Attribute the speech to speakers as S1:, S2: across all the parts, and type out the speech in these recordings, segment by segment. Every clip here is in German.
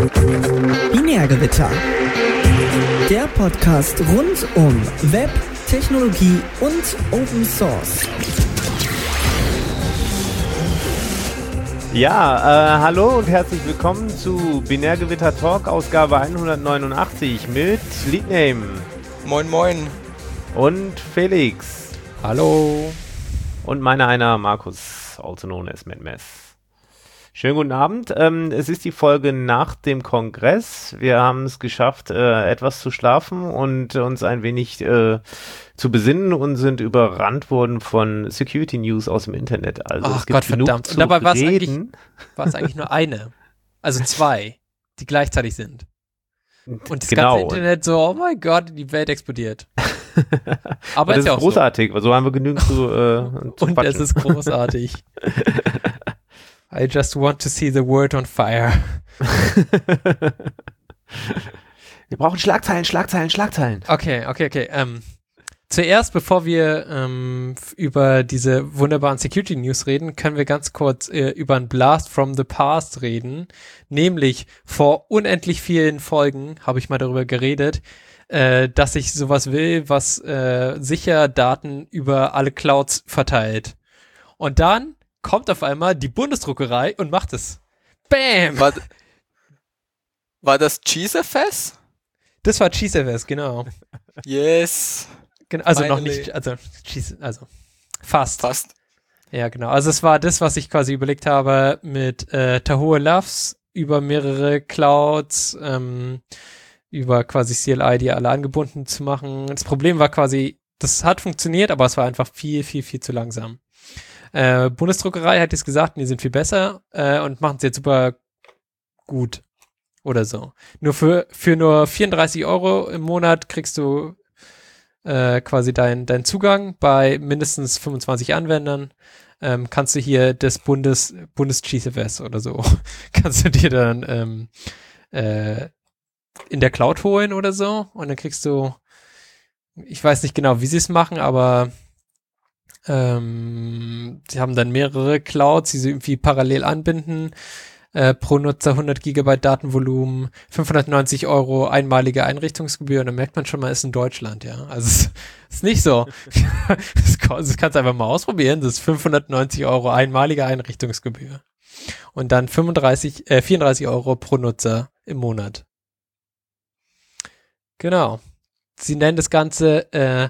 S1: Binärgewitter. Der Podcast rund um Web, Technologie und Open Source.
S2: Ja, hallo und herzlich willkommen zu Binärgewitter Talk, Ausgabe 189 mit Leadname.
S3: Moin moin.
S2: Und Felix.
S4: Hallo.
S2: Und einer Markus, also known as MadMess. Schönen guten Abend. Es ist die Folge nach dem Kongress. Wir haben es geschafft, etwas zu schlafen und uns ein wenig zu besinnen und sind überrannt worden von Security News aus dem Internet. Also
S4: Ach
S2: es gibt
S4: Gott,
S2: genug
S4: verdammt.
S2: zu
S4: Und dabei war
S2: reden.
S4: es eigentlich nur eine. Also zwei, die gleichzeitig sind. Und das
S2: Genau.
S4: ganze Internet so, oh mein Gott, die Welt explodiert. Aber
S2: das
S4: ist ja
S2: ist
S4: auch
S2: großartig, weil so haben wir genügend zu
S4: und
S2: quatschen.
S4: es ist großartig. I just want to see the world on fire.
S2: Wir brauchen Schlagzeilen.
S4: Okay. Zuerst, bevor wir über diese wunderbaren Security News reden, können wir ganz kurz über ein Blast from the Past reden. Nämlich vor unendlich vielen Folgen habe ich mal darüber geredet, dass ich sowas will, was sicher Daten über alle Clouds verteilt. Und dann kommt auf einmal die Bundesdruckerei und macht es. Bam!
S3: War das GZFS?
S4: Das war GZFS, genau.
S3: Yes.
S4: Also
S3: Finally.
S4: noch nicht, also fast. Ja, genau. Also es war das, was ich quasi überlegt habe mit Tahoe Loves über mehrere Clouds, über quasi CLI, die alle angebunden zu machen. Das Problem war quasi, das hat funktioniert, aber es war einfach viel zu langsam. Bundesdruckerei hat jetzt gesagt, die sind viel besser und machen es jetzt super gut oder so. Nur für nur 34 € im Monat kriegst du quasi deinen Zugang bei mindestens 25 Anwendern. Kannst du hier das Bundes-GZFS oder so, kannst du dir dann in der Cloud holen oder so und dann kriegst du, ich weiß nicht genau, wie sie es machen, aber sie haben dann mehrere Clouds, die sie irgendwie parallel anbinden, pro Nutzer 100 GB Datenvolumen, 590 € einmalige Einrichtungsgebühr und dann merkt man schon mal, ist in Deutschland, ja. Also es ist nicht so. Das kannst du einfach mal ausprobieren, das ist 590 € einmalige Einrichtungsgebühr. Und dann 34 € pro Nutzer im Monat. Genau. Sie nennen das Ganze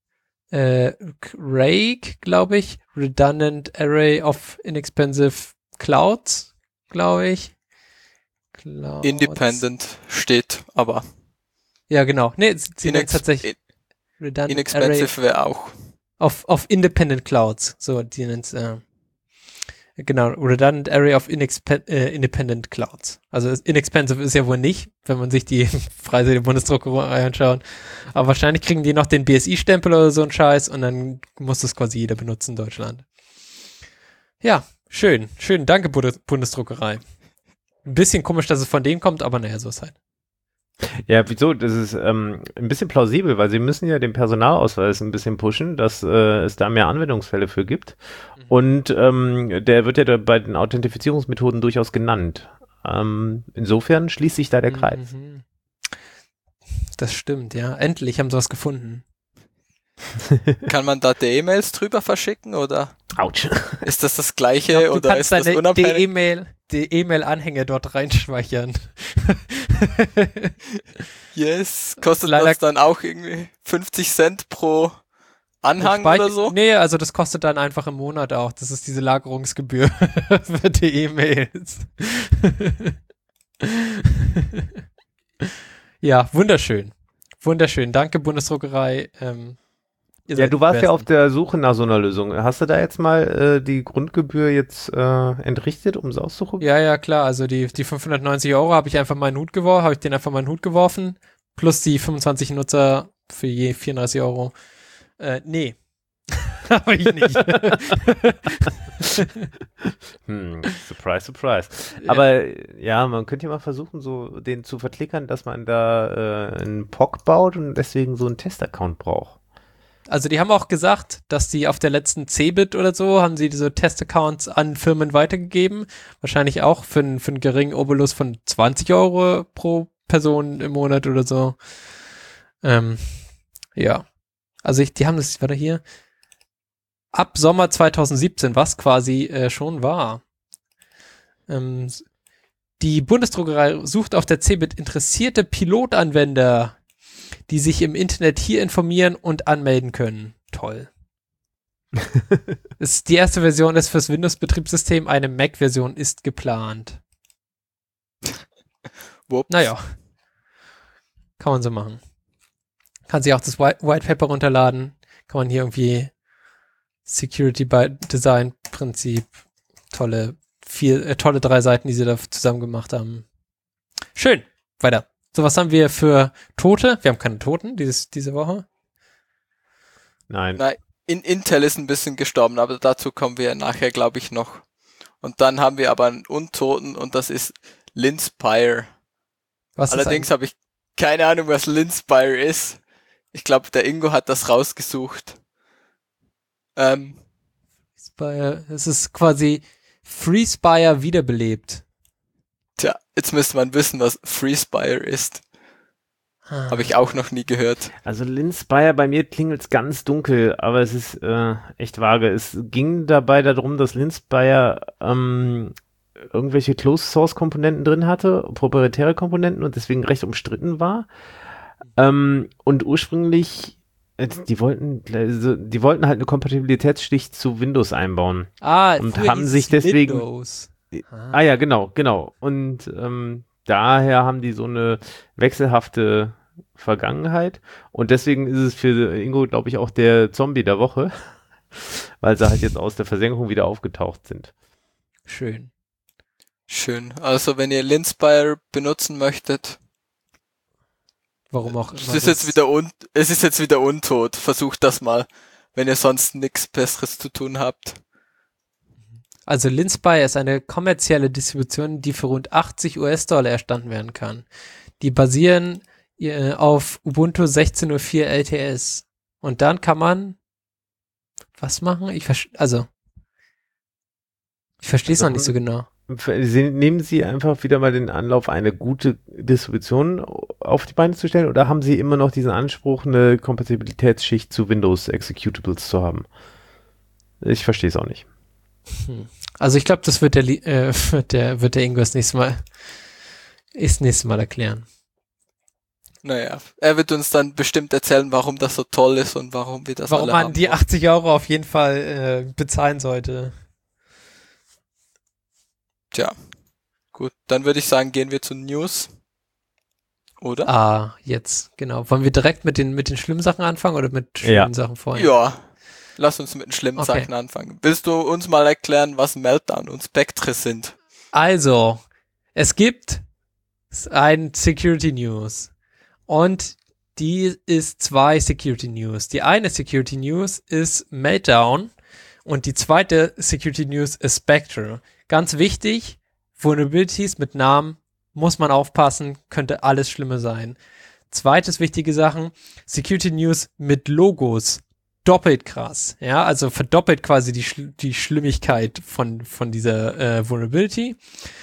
S4: RAG, glaube ich, Redundant Array of Inexpensive Clouds, glaube ich. Clouds.
S3: Independent steht, aber
S4: Ja, genau. Nee, sie nennen es tatsächlich Redundant
S3: Inexpensive wäre auch.
S4: of Independent Clouds. So, die nennen es genau, Redundant Array of Independent Clouds. Also inexpensive ist ja wohl nicht, wenn man sich die Preise der Bundesdruckerei anschaut. Aber wahrscheinlich kriegen die noch den BSI-Stempel oder so einen Scheiß und dann muss das quasi jeder benutzen in Deutschland. Ja, schön. Danke, Bundesdruckerei. Ein bisschen komisch, dass es von denen kommt, aber naja, so ist halt.
S2: Ja, wieso? Das ist ein bisschen plausibel, weil sie müssen ja den Personalausweis ein bisschen pushen, dass es da mehr Anwendungsfälle für gibt. Und der wird ja bei den Authentifizierungsmethoden durchaus genannt. Insofern schließt sich da der Kreis.
S4: Das stimmt, ja. Endlich haben sie was gefunden.
S3: Kann man da die E-Mails drüber verschicken oder
S2: Autsch.
S3: ist das gleiche
S4: Du
S3: oder
S4: kannst
S3: ist das
S4: deine
S3: unabhängig?
S4: die E-Mail-Anhänge dort reinspeichern.
S3: Yes. Kostet
S4: Leider-
S3: das dann auch irgendwie 50 Cent pro Anhang oder so?
S4: Nee, also das kostet dann einfach im Monat auch. Das ist diese Lagerungsgebühr für die E-Mails. Ja, wunderschön. Danke, Bundesdruckerei. Ihr
S2: Ja,
S4: seid
S2: du warst
S4: die
S2: ja auf
S4: Besten.
S2: der Suche nach so einer Lösung. Hast du da jetzt mal die Grundgebühr jetzt entrichtet, um es auszuprobieren?
S4: Ja, klar. Also die 590 € habe ich einfach mal in den Hut geworfen, geworfen. Plus die 25 Nutzer für je 34 €. Nee. Habe ich nicht.
S2: Surprise. Aber ja, man könnte ja mal versuchen, so den zu verklickern, dass man da einen POC baut und deswegen so einen Testaccount braucht.
S4: Also die haben auch gesagt, dass die auf der letzten Cebit oder so, haben sie diese Testaccounts an Firmen weitergegeben. Wahrscheinlich auch für einen geringen Obolus von 20 € pro Person im Monat oder so. Ja. Also die haben das, warte hier, ab Sommer 2017, was quasi schon war. Die Bundesdruckerei sucht auf der Cebit interessierte Pilotanwender, die sich im Internet hier informieren und anmelden können. Toll. Die erste Version ist fürs Windows-Betriebssystem, eine Mac-Version ist geplant. Naja. Kann man so machen. Kann sich auch das White Paper runterladen. Kann man hier irgendwie Security by Design Prinzip. Tolle 3 Seiten, die sie da zusammen gemacht haben. Schön. Weiter. So, was haben wir für Tote? Wir haben keine Toten diese Woche.
S2: Nein.
S3: Intel ist ein bisschen gestorben, aber dazu kommen wir nachher, glaube ich, noch. Und dann haben wir aber einen Untoten und das ist Linspire. Allerdings habe ich keine Ahnung, was Linspire ist. Ich glaube, der Ingo hat das rausgesucht.
S4: Spire, es ist quasi FreeSpire wiederbelebt.
S3: Tja, jetzt müsste man wissen, was FreeSpire ist. Habe ich auch noch nie gehört.
S2: Also Linspire, bei mir klingelt es ganz dunkel, aber es ist echt vage. Es ging dabei darum, dass Linspire irgendwelche Closed-Source-Komponenten drin hatte, proprietäre Komponenten und deswegen recht umstritten war. Und ursprünglich, die wollten halt eine Kompatibilitätsschicht zu Windows einbauen. Und haben sich deswegen...
S4: Windows.
S2: Ja, genau. Und daher haben die so eine wechselhafte Vergangenheit und deswegen ist es für Ingo, glaube ich, auch der Zombie der Woche, weil sie halt jetzt aus der Versenkung wieder aufgetaucht sind.
S4: Schön.
S3: Also wenn ihr Linspire benutzen möchtet,
S4: warum auch immer.
S3: Es ist jetzt wieder untot. Versucht das mal, wenn ihr sonst nichts Besseres zu tun habt.
S4: Also Linspire ist eine kommerzielle Distribution, die für rund $80 erstanden werden kann. Die basieren auf Ubuntu 16.04 LTS. Und dann kann man was machen? Ich verstehe es noch nicht so genau.
S2: Nehmen Sie einfach wieder mal den Anlauf, eine gute Distribution auf die Beine zu stellen, oder haben Sie immer noch diesen Anspruch, eine Kompatibilitätsschicht zu Windows Executables zu haben? Ich verstehe es auch nicht.
S4: Also ich glaube, das wird der Ingo das nächste Mal erklären.
S3: Naja, er wird uns dann bestimmt erzählen, warum das so toll ist und warum wir das alle haben.
S4: Warum man die 80 € auf jeden Fall bezahlen sollte.
S3: Tja, gut, dann würde ich sagen, gehen wir zu News. Oder?
S4: Jetzt, genau. Wollen wir direkt mit den schlimmen Sachen anfangen oder mit schönen Sachen vorher?
S3: Ja, lass uns mit den schlimmen Sachen anfangen. Willst du uns mal erklären, was Meltdown und Spectre sind?
S4: Also, es gibt ein Security News und die ist 2 Security News. Die eine Security News ist Meltdown und die zweite Security News ist Spectre. Ganz wichtig, Vulnerabilities mit Namen muss man aufpassen, könnte alles Schlimme sein. Zweites wichtige Sachen, Security News mit Logos. Doppelt krass, ja, also verdoppelt quasi die Schlimmigkeit von dieser Vulnerability.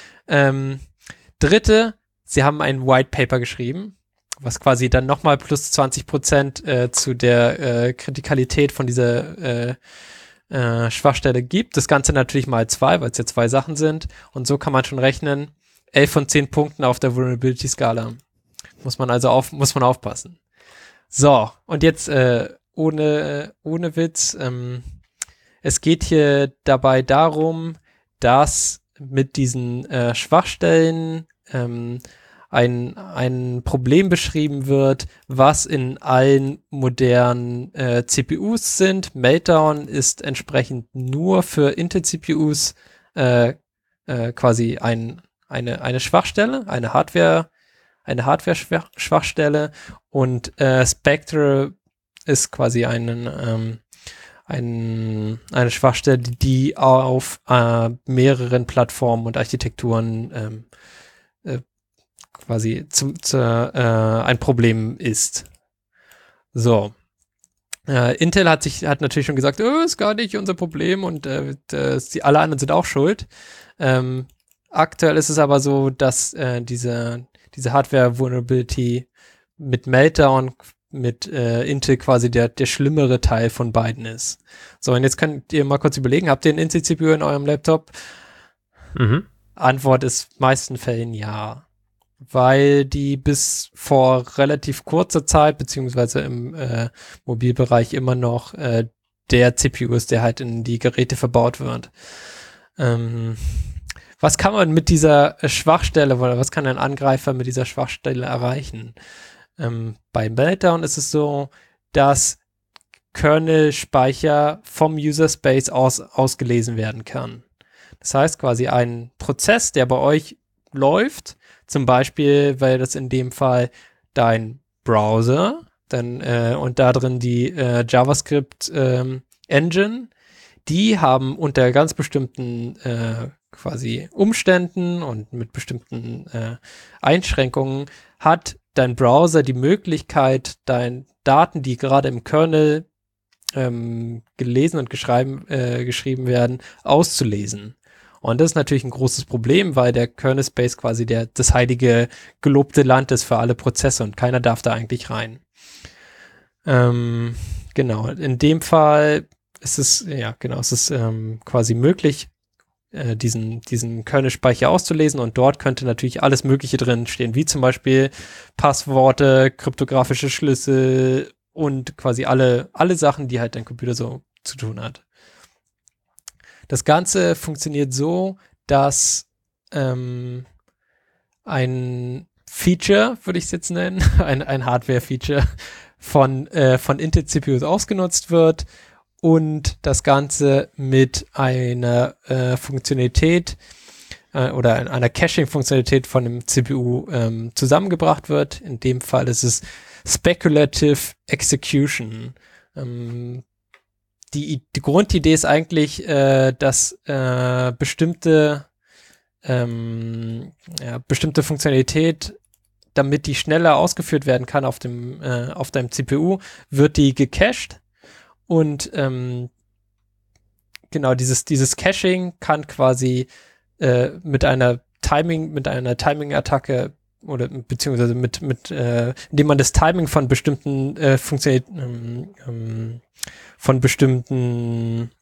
S4: Dritte, sie haben ein White Paper geschrieben, was quasi dann nochmal plus 20% zu der Kritikalität von dieser Schwachstelle gibt. Das Ganze natürlich mal 2, weil es ja 2 Sachen sind. Und so kann man schon rechnen, 11 von 10 Punkten auf der Vulnerability-Skala. Muss man aufpassen. So, und jetzt ohne Witz. Es geht hier dabei darum, dass mit diesen Schwachstellen ein Problem beschrieben wird, was in allen modernen CPUs sind. Meltdown ist entsprechend nur für Intel-CPUs quasi eine Schwachstelle, eine Hardware-Schwachstelle und Spectre ist quasi eine Schwachstelle, die auf mehreren Plattformen und Architekturen quasi ein Problem ist. So. Intel hat natürlich schon gesagt, ist gar nicht unser Problem und alle anderen sind auch schuld. Aktuell ist es aber so, dass diese Hardware-Vulnerability mit Meltdown mit Intel quasi der schlimmere Teil von beiden ist. So, und jetzt könnt ihr mal kurz überlegen, habt ihr einen Intel-CPU in eurem Laptop?
S2: Mhm.
S4: Antwort ist meisten Fällen ja. Weil die bis vor relativ kurzer Zeit, beziehungsweise im Mobilbereich immer noch der CPU ist, der halt in die Geräte verbaut wird. Was kann man mit dieser Schwachstelle oder was kann ein Angreifer mit dieser Schwachstelle erreichen? Bei Meltdown ist es so, dass Kernel-Speicher vom User-Space ausgelesen werden kann. Das heißt quasi ein Prozess, der bei euch läuft, zum Beispiel, weil das in dem Fall dein Browser und da drin die JavaScript Engine, die haben unter ganz bestimmten quasi Umständen und mit bestimmten Einschränkungen hat dein Browser die Möglichkeit, deine Daten, die gerade im Kernel gelesen und geschrieben werden, auszulesen. Und das ist natürlich ein großes Problem, weil der Kernel Space quasi das heilige gelobte Land ist für alle Prozesse und keiner darf da eigentlich rein. Genau, in dem Fall ist es, quasi möglich, diesen Kernel-Speicher auszulesen und dort könnte natürlich alles Mögliche drin stehen, wie zum Beispiel Passworte, kryptografische Schlüssel und quasi alle Sachen, die halt dein Computer so zu tun hat. Das Ganze funktioniert so, dass ein Feature, würde ich es jetzt nennen, ein Hardware-Feature von Intel-CPUs ausgenutzt wird und das Ganze mit einer Funktionalität oder einer Caching-Funktionalität von dem CPU zusammengebracht wird. In dem Fall ist es Speculative Execution. Die Grundidee ist eigentlich, dass bestimmte Funktionalität, damit die schneller ausgeführt werden kann auf deinem CPU, wird die gecached und genau dieses Caching kann quasi mit einer Timing-Attacke oder beziehungsweise indem man das Timing von bestimmten von bestimmten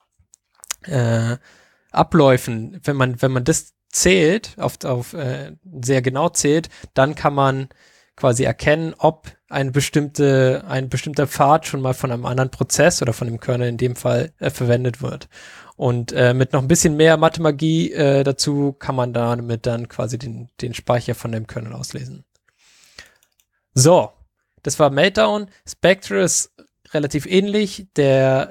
S4: Abläufen, wenn man das zählt, sehr genau zählt, dann kann man quasi erkennen, ob ein bestimmter Pfad schon mal von einem anderen Prozess oder von dem Kernel in dem Fall verwendet wird. Und mit noch ein bisschen mehr Mathemagie dazu kann man damit dann quasi den Speicher von dem Kernel auslesen. So, das war Meltdown. Spectre ist relativ ähnlich. Der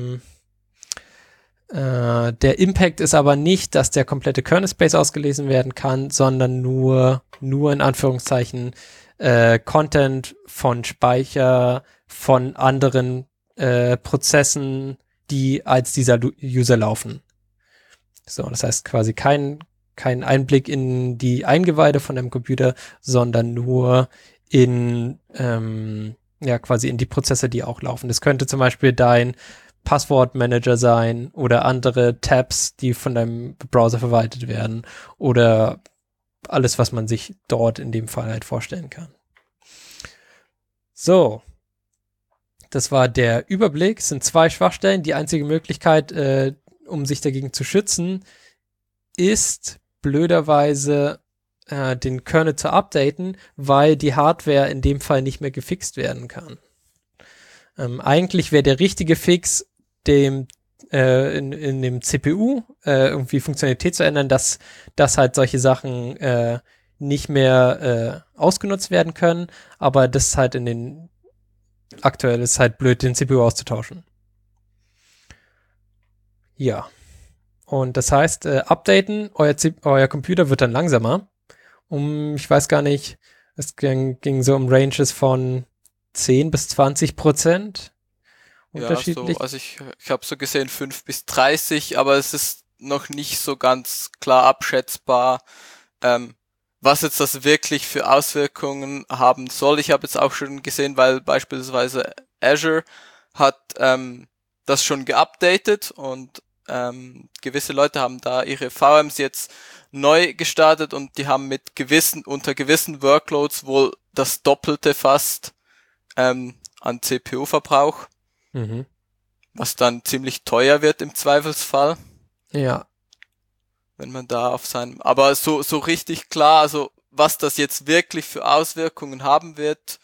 S4: Impact ist aber nicht, dass der komplette Kernel-Space ausgelesen werden kann, sondern nur in Anführungszeichen Content von Speicher von anderen Prozessen, die als dieser User laufen. So, das heißt quasi kein Einblick in die Eingeweide von einem Computer, sondern nur in quasi in die Prozesse, die auch laufen. Das könnte zum Beispiel dein Passwortmanager sein oder andere Tabs, die von deinem Browser verwaltet werden oder alles, was man sich dort in dem Fall halt vorstellen kann. So, das war der Überblick. Es sind 2 Schwachstellen. Die einzige Möglichkeit, um sich dagegen zu schützen, ist blöderweise den Kernel zu updaten, weil die Hardware in dem Fall nicht mehr gefixt werden kann. Eigentlich wäre der richtige Fix, in dem CPU irgendwie Funktionalität zu ändern, dass halt solche Sachen nicht mehr ausgenutzt werden können, aber das ist halt aktuell ist halt blöd, den CPU auszutauschen. Ja. Und das heißt, updaten, euer Computer wird dann langsamer. Ich weiß gar nicht, es ging so um Ranges von 10 bis 20%. Unterschiedlich.
S3: Ja, so, also ich habe so gesehen 5 bis 30, aber es ist noch nicht so ganz klar abschätzbar, was jetzt das wirklich für Auswirkungen haben soll. Ich habe jetzt auch schon gesehen, weil beispielsweise Azure hat das schon geupdatet und gewisse Leute haben da ihre VMs jetzt neu gestartet und die haben unter gewissen Workloads wohl das Doppelte fast an CPU-Verbrauch, was dann ziemlich teuer wird im Zweifelsfall.
S4: Ja.
S3: Wenn man da aber so richtig klar, also was das jetzt wirklich für Auswirkungen haben wird,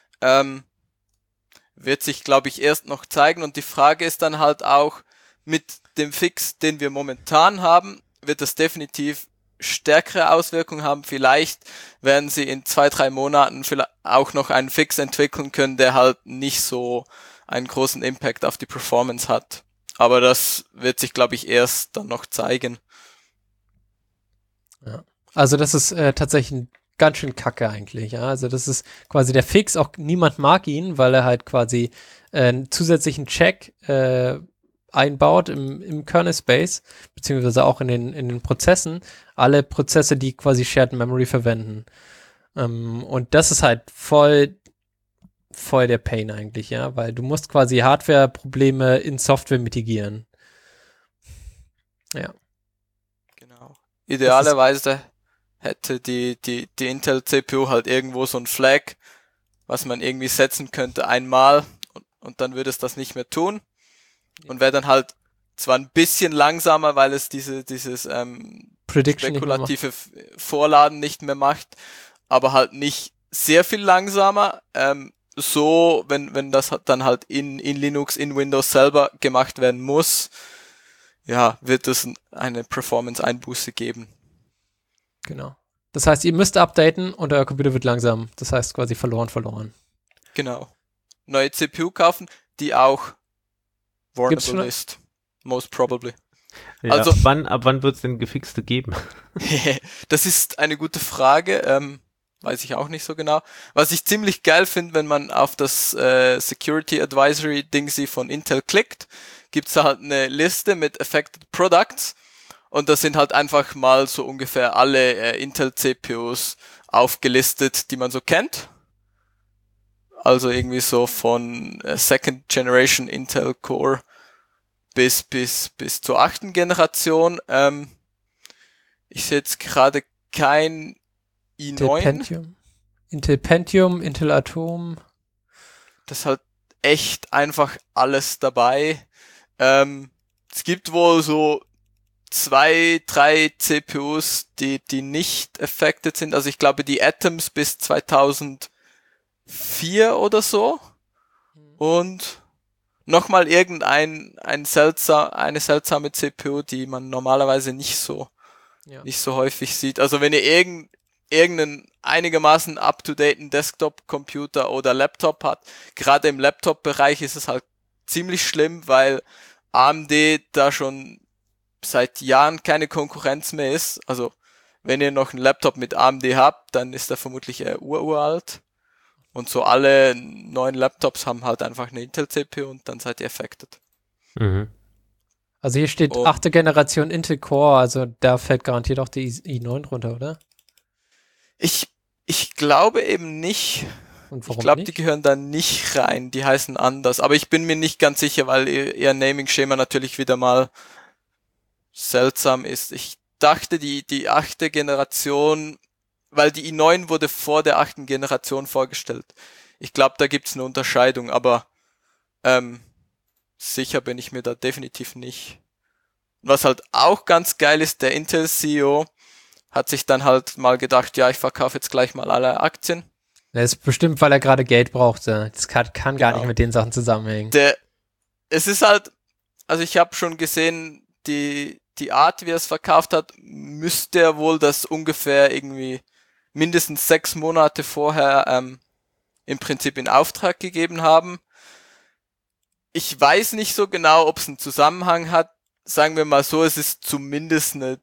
S3: wird sich, glaube ich, erst noch zeigen. Und die Frage ist dann halt auch, mit dem Fix, den wir momentan haben, wird das definitiv stärkere Auswirkungen haben. Vielleicht werden sie in 2-3 Monaten vielleicht auch noch einen Fix entwickeln können, der halt nicht so einen großen Impact auf die Performance hat. Aber das wird sich, glaube ich, erst dann noch zeigen.
S4: Ja. Also das ist tatsächlich ganz schön kacke eigentlich. Ja? Also das ist quasi der Fix, auch niemand mag ihn, weil er halt quasi einen zusätzlichen Check einbaut im Kernel-Space, beziehungsweise auch in den Prozessen, alle Prozesse, die quasi Shared Memory verwenden. Und das ist halt voll der Pain eigentlich, ja, weil du musst quasi Hardware-Probleme in Software mitigieren. Ja.
S3: Genau. Idealerweise hätte die Intel-CPU halt irgendwo so ein Flag, was man irgendwie setzen könnte einmal und dann würde es das nicht mehr tun. Und wäre dann halt zwar ein bisschen langsamer, weil es dieses spekulative Vorladen nicht mehr macht, aber halt nicht sehr viel langsamer. So, wenn das dann halt in Linux, in Windows selber gemacht werden muss, ja, wird es eine Performance-Einbuße geben.
S4: Genau. Das heißt, ihr müsst updaten und euer Computer wird langsam. Das heißt quasi verloren.
S3: Genau. Neue CPU kaufen, die auch vulnerable ist. Most probably.
S2: Ja, also ab wann wird es denn Gefixte geben?
S3: Das ist eine gute Frage. Weiß ich auch nicht so genau. Was ich ziemlich geil finde, wenn man auf das Security Advisory Dingsy von Intel klickt, gibt's da halt eine Liste mit Affected Products und da sind halt einfach mal so ungefähr alle Intel CPUs aufgelistet, die man so kennt. Also irgendwie so von Second Generation Intel Core bis zur 8. Generation. Ich sehe jetzt gerade kein i9.
S4: Intel Pentium, Intel Atom.
S3: Das ist halt echt einfach alles dabei. Es gibt wohl so 2-3 CPUs, die nicht affected sind. Also ich glaube die Atoms bis 2004 oder so. Und nochmal eine seltsame CPU, die man normalerweise nicht so häufig sieht. Also wenn ihr irgendeinen einigermaßen up-to-daten Desktop-Computer oder Laptop hat, gerade im Laptop-Bereich ist es halt ziemlich schlimm, weil AMD da schon seit Jahren keine Konkurrenz mehr ist. Also wenn ihr noch einen Laptop mit AMD habt, dann ist er vermutlich eher uralt. Und so alle neuen Laptops haben halt einfach eine Intel-CPU und dann seid ihr affected.
S4: Mhm. Also hier steht 8. Generation Intel Core, also da fällt garantiert auch die i9 runter, oder?
S3: Ich glaube eben nicht.
S4: Und warum
S3: ich glaube,
S4: nicht?
S3: Die gehören da nicht rein. Die heißen anders. Aber ich bin mir nicht ganz sicher, weil ihr Naming-Schema natürlich wieder mal seltsam ist. Ich dachte, die 8. Generation, weil die i9 wurde vor der 8. Generation vorgestellt. Ich glaube, da gibt's eine Unterscheidung, aber sicher bin ich mir da definitiv nicht. Was halt auch ganz geil ist, der Intel-CEO hat sich dann halt mal gedacht, ja, ich verkaufe jetzt gleich mal alle Aktien.
S4: Das ist bestimmt, weil er gerade Geld brauchte. Das kann gar nicht mit den Sachen zusammenhängen.
S3: Es ist halt, also ich habe schon gesehen, die Art, wie er es verkauft hat, müsste er wohl das ungefähr irgendwie mindestens 6 Monate vorher im Prinzip in Auftrag gegeben haben. Ich weiß nicht so genau, ob es einen Zusammenhang hat. Sagen wir mal so, es ist zumindest ein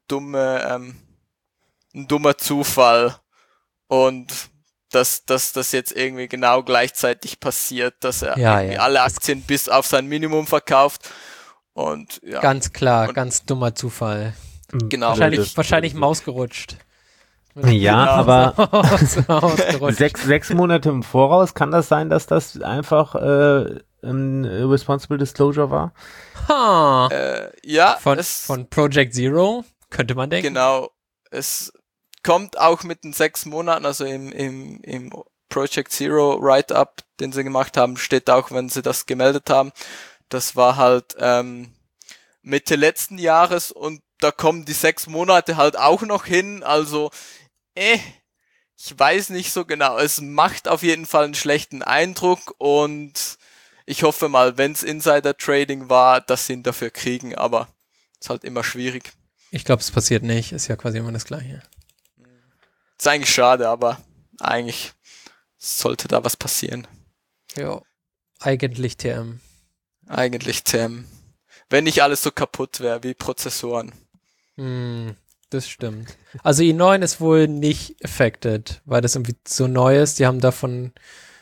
S3: dummer Zufall. Und dass das jetzt irgendwie genau gleichzeitig passiert, dass er alle Aktien bis auf sein Minimum verkauft. Und ja.
S4: Ganz klar, ganz dummer Zufall.
S3: Genau.
S4: Wahrscheinlich Maus gerutscht.
S2: Ja, aber 6 Monate im Voraus kann das sein, dass das einfach Responsible Disclosure war?
S3: Ja.
S4: Von Project Zero, könnte man denken.
S3: Genau. Es kommt auch mit den 6 Monaten, also im Project Zero Write-Up, den sie gemacht haben, steht auch, wenn sie das gemeldet haben. Das war halt Mitte letzten Jahres und da kommen die 6 Monate halt auch noch hin, also ich weiß nicht so genau. Es macht auf jeden Fall einen schlechten Eindruck und ich hoffe mal, wenn es Insider-Trading war, dass sie ihn dafür kriegen, aber ist halt immer schwierig.
S4: Ich glaube, es passiert nicht, ist ja quasi immer das Gleiche.
S3: Ist eigentlich schade, aber eigentlich sollte da was passieren.
S4: Ja, eigentlich TM.
S3: Eigentlich TM. Wenn nicht alles so kaputt wäre wie Prozessoren.
S4: Das stimmt. Also i9 ist wohl nicht affected, weil das irgendwie so neu ist. Die haben davon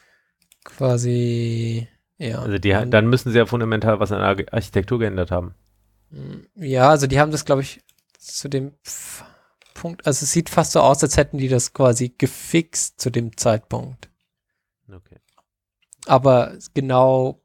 S4: quasi, ja.
S2: Also dann müssen sie ja fundamental was an der Architektur geändert haben.
S4: Ja, also die haben das, glaube ich, zu dem Punkt, also es sieht fast so aus, als hätten die das quasi gefixt zu dem Zeitpunkt.
S2: Okay.
S4: Aber genau,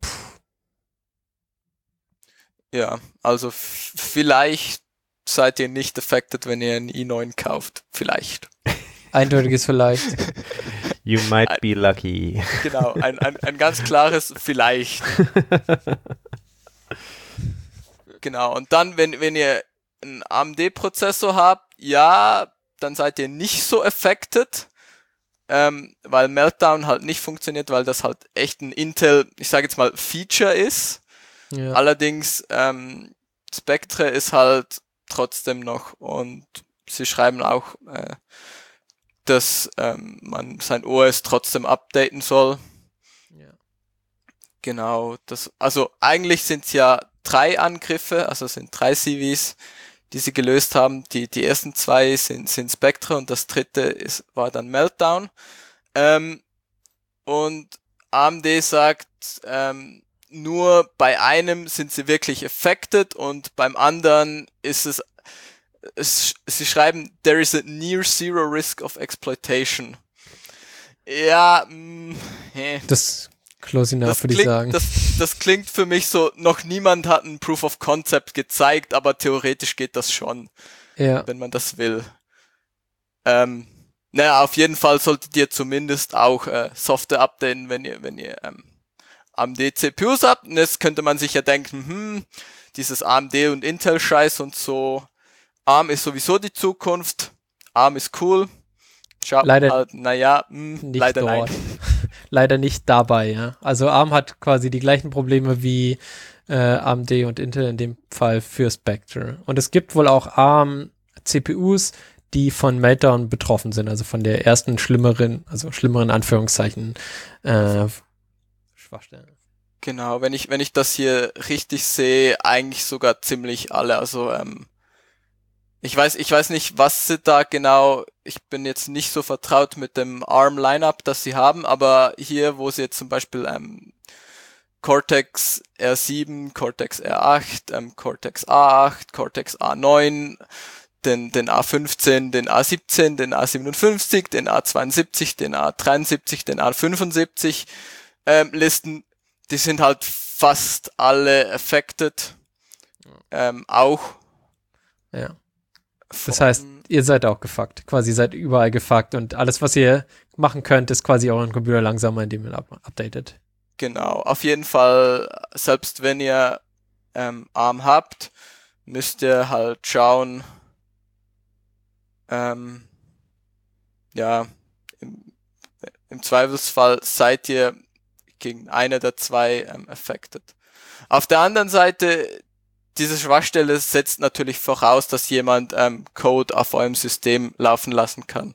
S3: Ja, also vielleicht seid ihr nicht affected, wenn ihr einen i9 kauft. Vielleicht.
S4: Eindeutiges vielleicht.
S2: You might be lucky.
S3: Genau, ein ganz klares Vielleicht. Genau, und dann, wenn ihr einen AMD-Prozessor habt, ja, dann seid ihr nicht so affected, weil Meltdown halt nicht funktioniert, weil das halt echt ein Intel, ich sage jetzt mal, Feature ist.
S4: Ja.
S3: Allerdings, Spectre ist halt trotzdem noch und sie schreiben auch, dass man sein OS trotzdem updaten soll.
S4: Ja.
S3: Genau, also eigentlich sind es ja 3 Angriffe, also sind 3 CVs, die sie gelöst haben. Die ersten 2 sind Spectre und das 3. war dann Meltdown. Und AMD sagt, nur bei einem sind sie wirklich affected und beim anderen ist sie schreiben, there is a near zero risk of exploitation. Ja,
S4: Das close enough, würde ich sagen.
S3: Das klingt für mich so, noch niemand hat ein Proof of Concept gezeigt, aber theoretisch geht das schon, wenn man das will. Auf jeden Fall solltet ihr zumindest auch Software updaten, wenn ihr AMD CPUs habt. Und jetzt könnte man sich ja denken, dieses AMD und Intel Scheiß und so, ARM ist sowieso die Zukunft, ARM ist cool.
S4: Leider
S3: halt, leider
S4: dort.
S3: nein.
S4: Leider nicht dabei, ja. Also ARM hat quasi die gleichen Probleme wie AMD und Intel in dem Fall für Spectre. Und es gibt wohl auch ARM CPUs, die von Meltdown betroffen sind, also von der ersten schlimmeren Anführungszeichen Schwachstellen.
S3: Genau, wenn ich das hier richtig sehe, eigentlich sogar ziemlich alle. Also ich weiß nicht, was sie da genau, ich bin jetzt nicht so vertraut mit dem ARM-Lineup, das sie haben, aber hier, wo sie jetzt zum Beispiel Cortex R7, Cortex R8, Cortex A8, Cortex A9, den A15, den A17, den A57, den A72, den A73, den A75 Listen, die sind halt fast alle affected. Auch.
S4: Ja. Das heißt, ihr seid auch gefuckt. Quasi seid überall gefuckt und alles, was ihr machen könnt, ist quasi euren Computer langsamer, indem ihr updatet.
S3: Genau. Auf jeden Fall, selbst wenn ihr ARM habt, müsst ihr halt schauen, im Zweifelsfall seid ihr gegen eine der 2 affected. Auf der anderen Seite, diese Schwachstelle setzt natürlich voraus, dass jemand Code auf eurem System laufen lassen kann.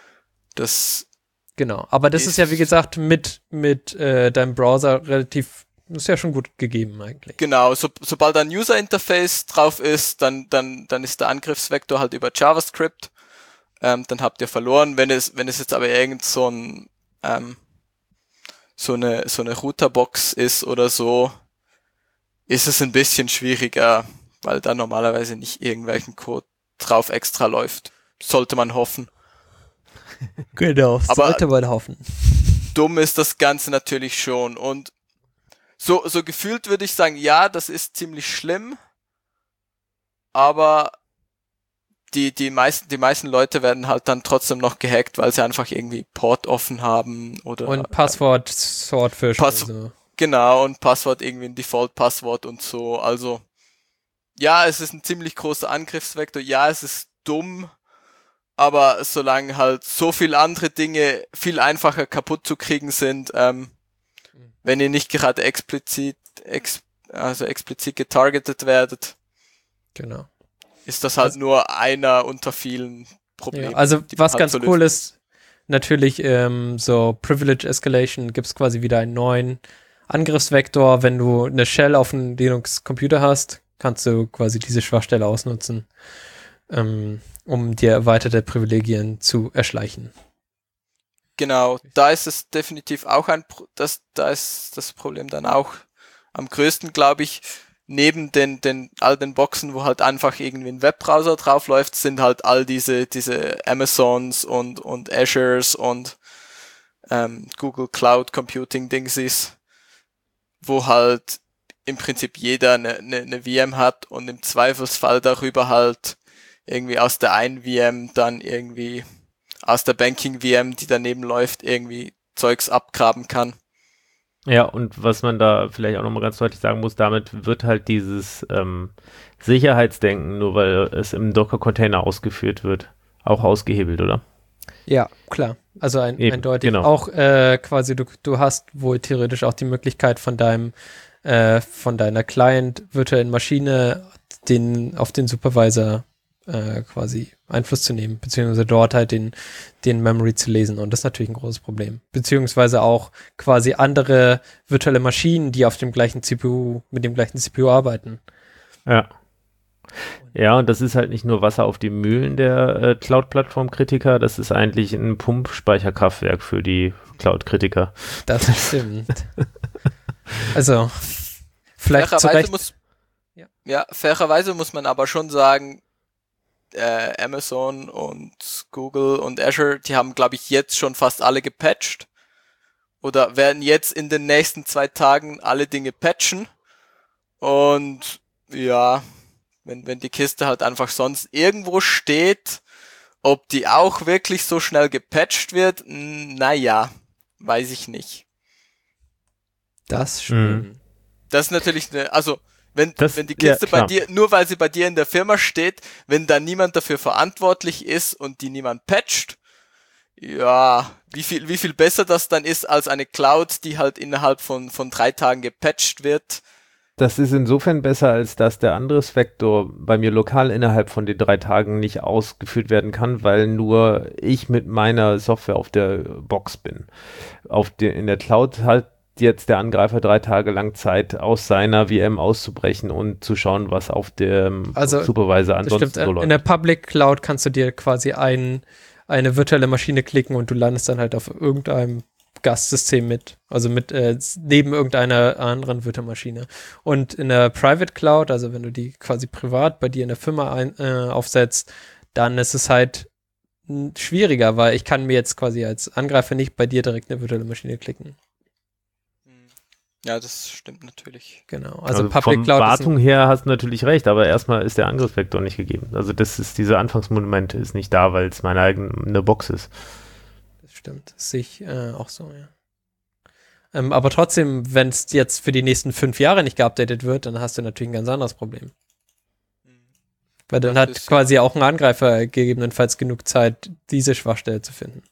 S4: Genau, aber das ist ja wie gesagt mit deinem Browser ist ja schon gut gegeben eigentlich.
S3: Genau, sobald ein User Interface drauf ist, dann ist der Angriffsvektor halt über JavaScript. Dann habt ihr verloren. Wenn es jetzt aber irgend so eine Routerbox ist oder so, ist es ein bisschen schwieriger, weil da normalerweise nicht irgendwelchen Code drauf extra läuft. Sollte man hoffen.
S4: Genau,
S3: aber
S4: sollte man hoffen.
S3: Dumm ist das Ganze natürlich schon. Und so gefühlt würde ich sagen, ja, das ist ziemlich schlimm, aber die meisten Leute werden halt dann trotzdem noch gehackt, weil sie einfach irgendwie Port offen haben oder
S4: und Passwort Swordfish so.
S3: Genau, und Passwort irgendwie ein Default-Passwort und so. Also ja, es ist ein ziemlich großer Angriffsvektor. Ja, es ist dumm, aber solange halt so viele andere Dinge viel einfacher kaputt zu kriegen sind, wenn ihr nicht gerade explizit getargetet werdet,
S4: genau,
S3: ist das halt nur einer unter vielen Problemen.
S4: Ja, also was ganz cool ist, natürlich so Privilege Escalation gibt's quasi wieder einen neuen Angriffsvektor. Wenn du eine Shell auf einem Linux-Computer hast, kannst du quasi diese Schwachstelle ausnutzen, um dir erweiterte Privilegien zu erschleichen.
S3: Genau, da ist es definitiv auch da ist das Problem dann auch am größten, glaube ich. Neben all den Boxen, wo halt einfach irgendwie ein Webbrowser drauf läuft, sind halt all diese Amazons und Azures und Google Cloud Computing Dingsies, wo halt im Prinzip jeder eine VM hat und im Zweifelsfall darüber halt irgendwie aus der einen VM dann irgendwie aus der Banking VM, die daneben läuft, irgendwie Zeugs abgraben kann.
S2: Ja, und was man da vielleicht auch nochmal ganz deutlich sagen muss, damit wird halt dieses Sicherheitsdenken, nur weil es im Docker-Container ausgeführt wird, auch ausgehebelt, oder?
S4: Ja, klar. Also eindeutig.
S2: Genau.
S4: Auch quasi, du hast wohl theoretisch auch die Möglichkeit von deiner Client virtuellen Maschine auf den Supervisor quasi Einfluss zu nehmen, beziehungsweise dort halt den Memory zu lesen, und das ist natürlich ein großes Problem. Beziehungsweise auch quasi andere virtuelle Maschinen, die mit dem gleichen CPU arbeiten.
S2: Ja. Ja, und das ist halt nicht nur Wasser auf die Mühlen der Cloud-Plattform-Kritiker, das ist eigentlich ein Pumpspeicherkraftwerk für die Cloud-Kritiker.
S4: Das stimmt. Also, vielleicht
S3: fairerweise muss man aber schon sagen, Amazon und Google und Azure, die haben, glaube ich, jetzt schon fast alle gepatcht oder werden jetzt in den nächsten 2 Tagen alle Dinge patchen, und ja, wenn die Kiste halt einfach sonst irgendwo steht, ob die auch wirklich so schnell gepatcht wird, naja, weiß ich nicht.
S4: Das stimmt.
S3: Das ist natürlich wenn die Kiste bei dir, nur weil sie bei dir in der Firma steht, wenn da niemand dafür verantwortlich ist und die niemand patcht, ja, wie viel besser das dann ist als eine Cloud, die halt innerhalb von 3 Tagen gepatcht wird.
S2: Das ist insofern besser, als dass der Angriffsvektor bei mir lokal innerhalb von den 3 Tagen nicht ausgeführt werden kann, weil nur ich mit meiner Software auf der Box bin. In der Cloud halt jetzt der Angreifer 3 Tage lang Zeit, aus seiner VM auszubrechen und zu schauen, was auf dem Supervisor ansonsten so läuft.
S4: In der Public Cloud kannst du dir quasi eine virtuelle Maschine klicken und du landest dann halt auf irgendeinem Gastsystem neben irgendeiner anderen virtuellen Maschine. Und in der Private Cloud, also wenn du die quasi privat bei dir in der Firma aufsetzt, dann ist es halt schwieriger, weil ich kann mir jetzt quasi als Angreifer nicht bei dir direkt eine virtuelle Maschine klicken.
S3: Ja, das stimmt natürlich.
S4: Genau. Also
S2: Public von Cloud Wartung her hast du natürlich recht, aber erstmal ist der Angriffsvektor nicht gegeben. Also diese Anfangsmonument ist nicht da, weil es meine eigene Box ist.
S4: Das stimmt. Das sehe ich auch so, ja. Aber trotzdem, wenn es jetzt für die nächsten 5 Jahre nicht geupdatet wird, dann hast du natürlich ein ganz anderes Problem. Weil dann hat quasi auch ein Angreifer gegebenenfalls genug Zeit, diese Schwachstelle zu finden.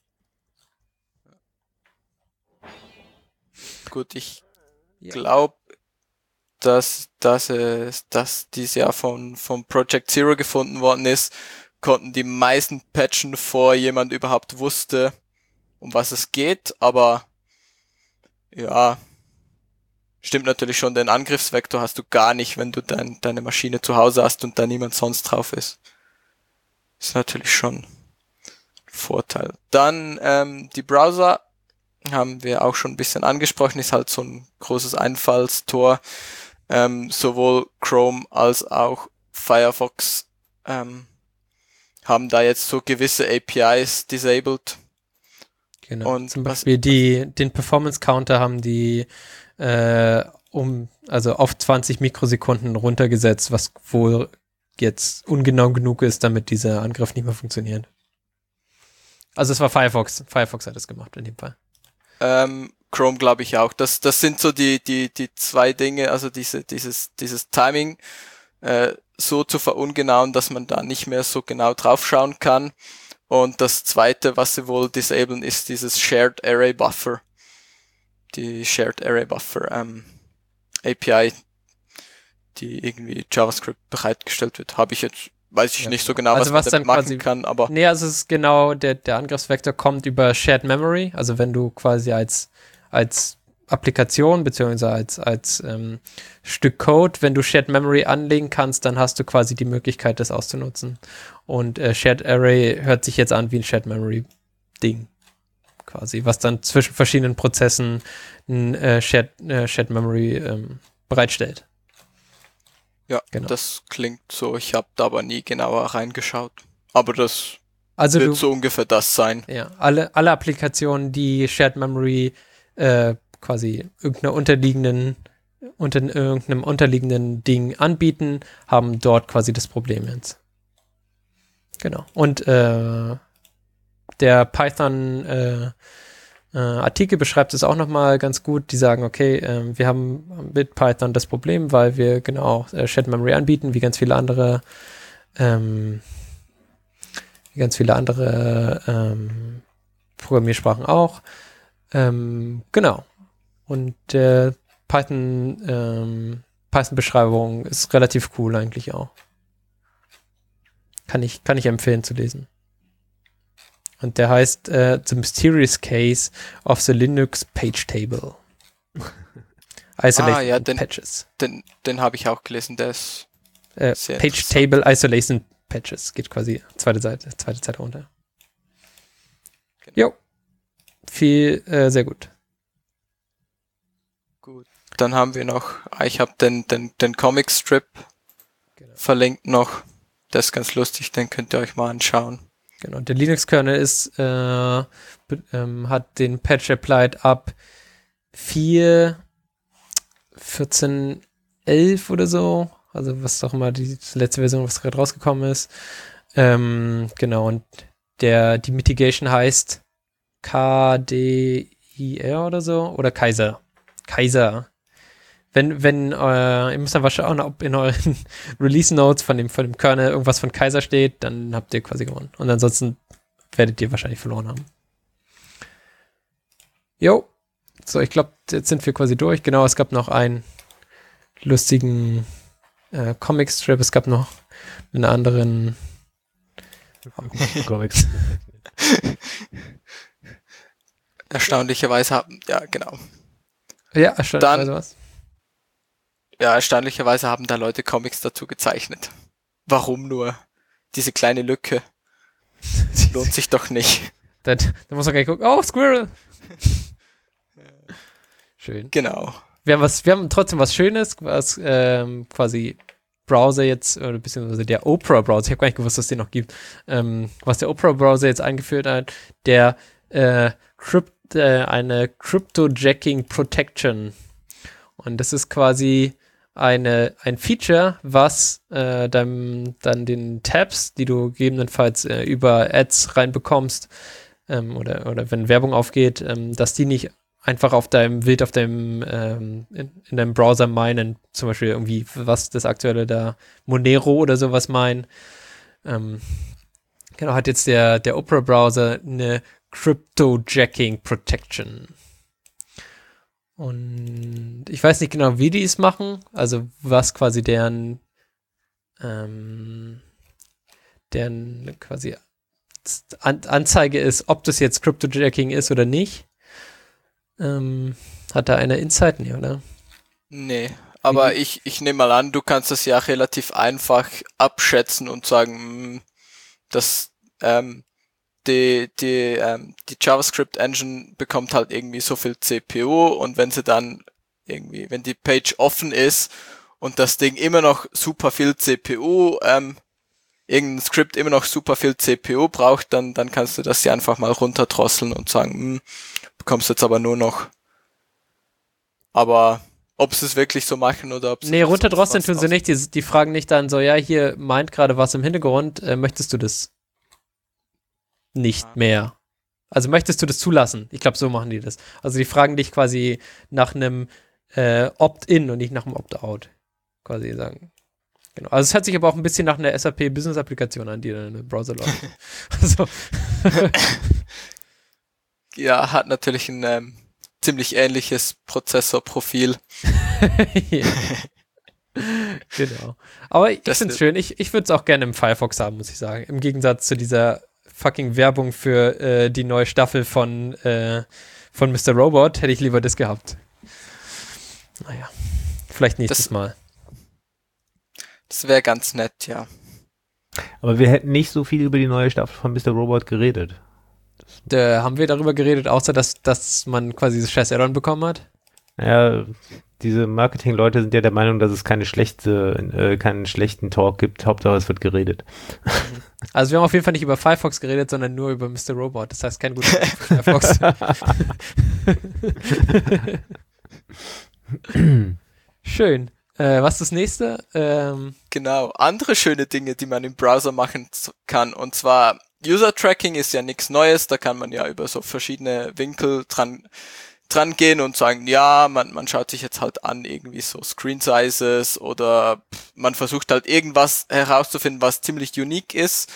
S3: Gut, ich glaube, dass dieses Jahr von Project Zero gefunden worden ist, konnten die meisten patchen, bevor jemand überhaupt wusste, um was es geht, aber ja, stimmt natürlich schon, den Angriffsvektor hast du gar nicht, wenn du deine Maschine zu Hause hast und da niemand sonst drauf ist. Ist natürlich schon ein Vorteil. Dann die Browser haben wir auch schon ein bisschen angesprochen, ist halt so ein großes Einfallstor. Sowohl Chrome als auch Firefox haben da jetzt so gewisse APIs disabled.
S4: Genau, und zum Beispiel den Performance Counter haben die also auf 20 Mikrosekunden runtergesetzt, was wohl jetzt ungenau genug ist, damit dieser Angriff nicht mehr funktioniert. Also es war Firefox. Firefox hat es gemacht in dem Fall.
S3: Chrome glaube ich auch. Das sind so die zwei Dinge, also dieses Timing so zu verungenauen, dass man da nicht mehr so genau draufschauen kann. Und das zweite, was sie wohl disablen, ist dieses Shared Array Buffer. Die Shared Array Buffer API, die irgendwie JavaScript bereitgestellt wird. Weiß ich nicht so genau,
S4: also
S3: was
S4: dann
S3: machen
S4: quasi
S3: kann, aber...
S4: Nee, also es ist genau, der Angriffsvektor kommt über Shared Memory, also wenn du quasi als Applikation beziehungsweise als Stück Code, wenn du Shared Memory anlegen kannst, dann hast du quasi die Möglichkeit, das auszunutzen. Und Shared Array hört sich jetzt an wie ein Shared Memory Ding quasi, was dann zwischen verschiedenen Prozessen ein Shared Memory bereitstellt.
S3: Ja, genau. Das klingt so. Ich habe da aber nie genauer reingeschaut. Aber das wird so ungefähr das sein.
S4: Ja, alle Applikationen, die Shared Memory quasi unter irgendeinem unterliegenden Ding anbieten, haben dort quasi das Problem jetzt. Genau. Und der Python Artikel beschreibt es auch nochmal ganz gut. Die sagen, okay, wir haben mit Python das Problem, weil wir genau Shared Memory anbieten, wie ganz viele andere Programmiersprachen auch. Genau. Und Python-Beschreibung ist relativ cool eigentlich auch. Kann ich empfehlen zu lesen. Und der heißt The Mysterious Case of the Linux Page Table. Isolation Patches.
S3: Den habe ich auch gelesen, der ist sehr
S4: Page Table Isolation Patches. Geht quasi zweite Seite runter.
S3: Genau.
S4: Jo. Sehr gut.
S3: Gut. Dann haben wir noch, ich habe den Comic Strip verlinkt noch. Das ist ganz lustig, den könnt ihr euch mal anschauen.
S4: Genau, der Linux-Kernel hat den Patch applied ab 4.14.11 oder so. Also was auch immer die letzte Version, was gerade rausgekommen ist. Genau, und die Mitigation heißt KDIR oder so. Oder Kaiser. Ihr müsst dann wahrscheinlich auch noch, ob in euren Release Notes von dem Kernel irgendwas von Kaiser steht, dann habt ihr quasi gewonnen. Und ansonsten werdet ihr wahrscheinlich verloren haben. Jo. So, ich glaube, jetzt sind wir quasi durch. Genau, es gab noch einen lustigen Comic-Strip. Es gab noch einen anderen
S3: Comics. Erstaunlicherweise genau.
S4: Ja, erstaunlicherweise was?
S3: Ja, erstaunlicherweise haben da Leute Comics dazu gezeichnet. Warum nur? Diese kleine Lücke lohnt sich doch nicht.
S4: Da muss man gleich gucken. Oh, Squirrel! Schön.
S3: Genau.
S4: Wir haben trotzdem was Schönes, was quasi Browser jetzt, oder beziehungsweise der Opera-Browser, ich habe gar nicht gewusst, dass es den noch gibt, was der Opera-Browser jetzt eingeführt hat, der eine Cryptojacking Protection. Und das ist quasi ein Feature, was dann den Tabs, die du gegebenenfalls über Ads reinbekommst, oder wenn Werbung aufgeht, dass die nicht einfach in deinem Browser meinen, zum Beispiel irgendwie, was das aktuelle da, Monero oder sowas meinen. Genau, hat jetzt der Opera-Browser eine Cryptojacking Protection. Und ich weiß nicht genau, wie die es machen, also was quasi deren quasi Anzeige ist, ob das jetzt Cryptojacking ist oder nicht. Hat da einer Insight? Nee, oder?
S3: Nee, aber ich nehme mal an, du kannst das ja relativ einfach abschätzen und sagen, dass die JavaScript Engine bekommt halt irgendwie so viel CPU und wenn die Page offen ist und das Ding immer noch super viel CPU, irgendein Skript immer noch super viel CPU braucht, dann kannst du das ja einfach mal runterdrosseln und sagen, bekommst jetzt aber nur noch. Aber ob sie es wirklich so machen oder ob sie...
S4: Nee, runterdrosseln tun sie nicht. Die fragen nicht dann so, ja, hier meint gerade was im Hintergrund, möchtest du das nicht mehr? Also möchtest du das zulassen? Ich glaube, so machen die das. Also die fragen dich quasi nach einem Opt-in und nicht nach einem Opt-out. Quasi sagen. Genau. Also es hört sich aber auch ein bisschen nach einer SAP-Business-Applikation an, die dann im Browser läuft. Also.
S3: Ja, hat natürlich ein ziemlich ähnliches Prozessorprofil.
S4: Ja. Genau. Aber ich finde es schön. Ich würde es auch gerne im Firefox haben, muss ich sagen. Im Gegensatz zu dieser fucking Werbung für die neue Staffel von Mr. Robot hätte ich lieber das gehabt. Naja, vielleicht nächstes Mal.
S3: Das wäre ganz nett, ja.
S2: Aber wir hätten nicht so viel über die neue Staffel von Mr. Robot geredet.
S4: Haben wir darüber geredet, außer dass man quasi dieses scheiß Add-on bekommen hat?
S2: Ja, diese Marketing-Leute sind ja der Meinung, dass es keinen schlechten Talk gibt. Hauptsache, es wird geredet.
S4: Also wir haben auf jeden Fall nicht über Firefox geredet, sondern nur über Mr. Robot. Das heißt, kein guter Talk für Firefox. Schön. Was ist das nächste?
S3: Genau, andere schöne Dinge, die man im Browser machen kann. Und zwar, User-Tracking ist ja nichts Neues. Da kann man ja über so verschiedene Winkel dran gehen und sagen, ja, man schaut sich jetzt halt an, irgendwie so Screen Sizes oder man versucht halt irgendwas herauszufinden, was ziemlich unique ist.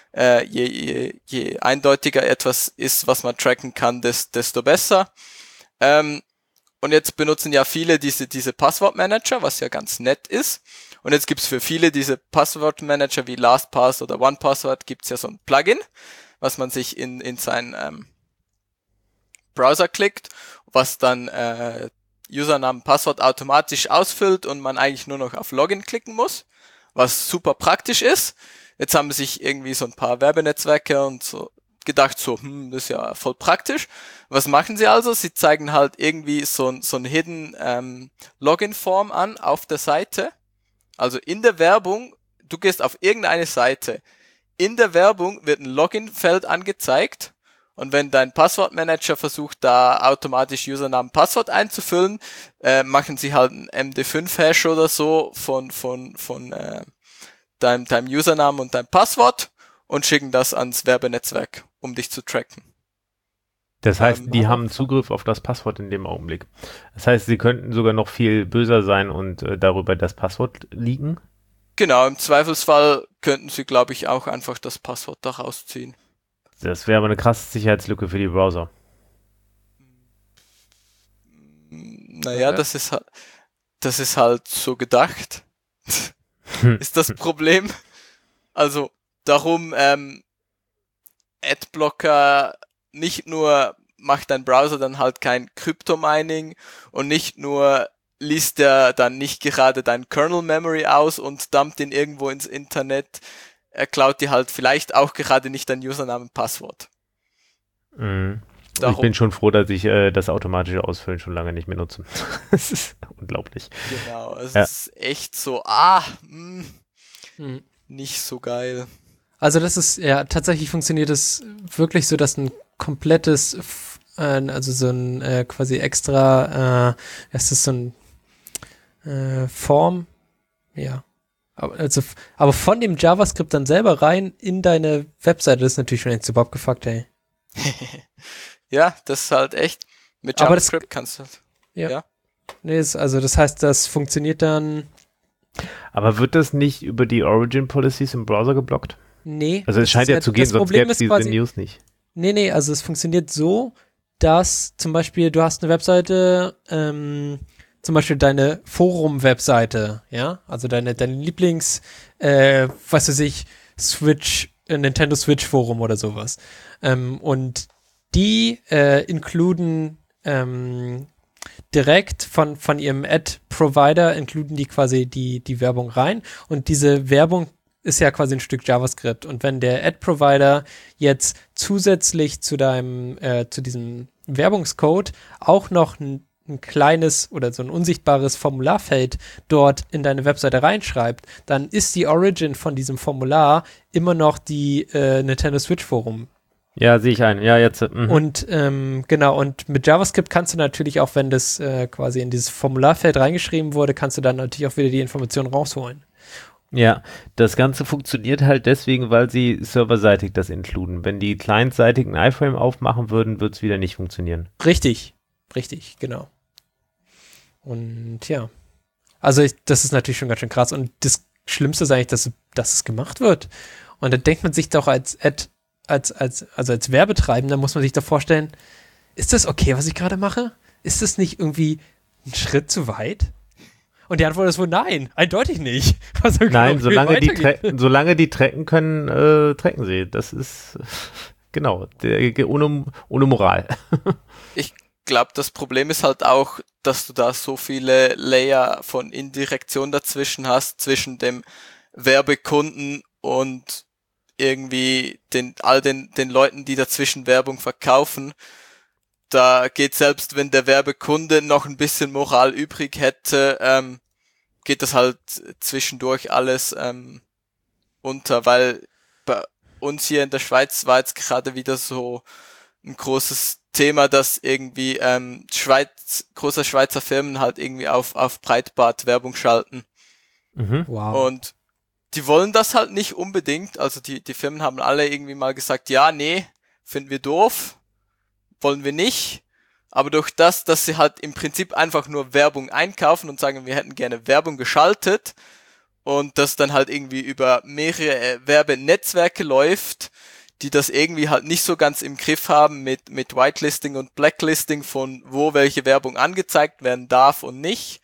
S3: Je eindeutiger etwas ist, was man tracken kann, desto besser. Und jetzt benutzen ja viele diese Passwortmanager, was ja ganz nett ist. Und jetzt gibt's für viele diese Passwortmanager wie LastPass oder OnePassword gibt's ja so ein Plugin, was man sich in seinen Browser klickt, was dann Usernamen, Passwort automatisch ausfüllt und man eigentlich nur noch auf Login klicken muss, was super praktisch ist. Jetzt haben sich irgendwie so ein paar Werbenetzwerke und so gedacht, das ist ja voll praktisch. Was machen sie also? Sie zeigen halt irgendwie so ein Hidden Login-Form an auf der Seite. Also in der Werbung, du gehst auf irgendeine Seite. In der Werbung wird ein Login-Feld angezeigt. Und wenn dein Passwortmanager versucht, da automatisch Usernamen, Passwort einzufüllen, machen sie halt einen MD5-Hash oder so von deinem Usernamen und deinem Passwort und schicken das ans Werbenetzwerk, um dich zu tracken.
S2: Das heißt, die haben Zugriff auf das Passwort in dem Augenblick. Das heißt, sie könnten sogar noch viel böser sein und darüber das Passwort liegen?
S3: Genau, im Zweifelsfall könnten sie, glaube ich, auch einfach das Passwort da rausziehen.
S2: Das wäre aber eine krasse Sicherheitslücke für die Browser.
S3: Naja, okay. Das ist halt so gedacht. Ist das Problem. Also, darum, Adblocker nicht nur macht dein Browser dann halt kein Kryptomining und nicht nur liest der dann nicht gerade dein Kernel Memory aus und dumpt ihn irgendwo ins Internet, er klaut dir halt vielleicht auch gerade nicht dein Username und Passwort.
S2: Mhm. Ich bin schon froh, dass ich das automatische Ausfüllen schon lange nicht mehr nutze. Das ist unglaublich.
S3: Genau, es ist echt so, nicht so geil.
S4: Also das ist, ja, tatsächlich funktioniert es wirklich so, dass ein komplettes, also so ein quasi extra, es ist so ein Form, ja. Aber von dem JavaScript dann selber rein in deine Webseite, das ist natürlich schon echt super abgefuckt, ey.
S3: Ja, das ist halt echt, mit JavaScript kannst du halt.
S4: Ja. Nee, also das heißt, das funktioniert dann.
S2: Aber wird das nicht über die Origin Policies im Browser geblockt?
S4: Nee.
S2: Also es scheint ja zu gehen, sonst gäbe es diese News nicht.
S4: Nee, also es funktioniert so, dass zum Beispiel du hast eine Webseite, zum Beispiel deine Forum-Webseite, ja, also deine Lieblings, was weiß ich, Nintendo Switch Forum oder sowas. Und die inkluden direkt von ihrem Ad-Provider inkluden die quasi die Werbung rein und diese Werbung ist ja quasi ein Stück JavaScript und wenn der Ad-Provider jetzt zusätzlich zu diesem Werbungscode auch noch ein kleines oder so ein unsichtbares Formularfeld dort in deine Webseite reinschreibt, dann ist die Origin von diesem Formular immer noch die Nintendo Switch Forum
S2: Ja, sehe ich ein. Ja, jetzt.
S4: Und genau, und mit JavaScript kannst du natürlich auch, wenn das quasi in dieses Formularfeld reingeschrieben wurde, kannst du dann natürlich auch wieder die Informationen rausholen.
S2: Ja, das Ganze funktioniert halt deswegen, weil sie serverseitig das inkluden. Wenn die clientseitig ein iFrame aufmachen würden, würde es wieder nicht funktionieren.
S4: Richtig, genau. Und ja, also das ist natürlich schon ganz schön krass. Und das Schlimmste ist eigentlich, dass es gemacht wird. Und dann denkt man sich doch als Werbetreibender, muss man sich doch vorstellen, ist das okay, was ich gerade mache? Ist das nicht irgendwie ein Schritt zu weit? Und die Antwort ist wohl nein, eindeutig nicht. Also
S2: nein, solange die tracken können, tracken sie. Das ist, genau, ohne Moral.
S3: Ich glaube, das Problem ist halt auch, dass du da so viele Layer von Indirektion dazwischen hast, zwischen dem Werbekunden und irgendwie all den Leuten, die dazwischen Werbung verkaufen. Da geht, selbst wenn der Werbekunde noch ein bisschen Moral übrig hätte, geht das halt zwischendurch alles unter, weil bei uns hier in der Schweiz war jetzt gerade wieder so ein großes Thema, dass irgendwie große Schweizer Firmen halt irgendwie auf Breitbart Werbung schalten.
S2: Mhm.
S4: Wow.
S3: Und die wollen das halt nicht unbedingt, also die Firmen haben alle irgendwie mal gesagt, ja, nee, finden wir doof, wollen wir nicht, aber durch das, dass sie halt im Prinzip einfach nur Werbung einkaufen und sagen, wir hätten gerne Werbung geschaltet und das dann halt irgendwie über mehrere Werbenetzwerke läuft, die das irgendwie halt nicht so ganz im Griff haben mit Whitelisting und Blacklisting von wo welche Werbung angezeigt werden darf und nicht,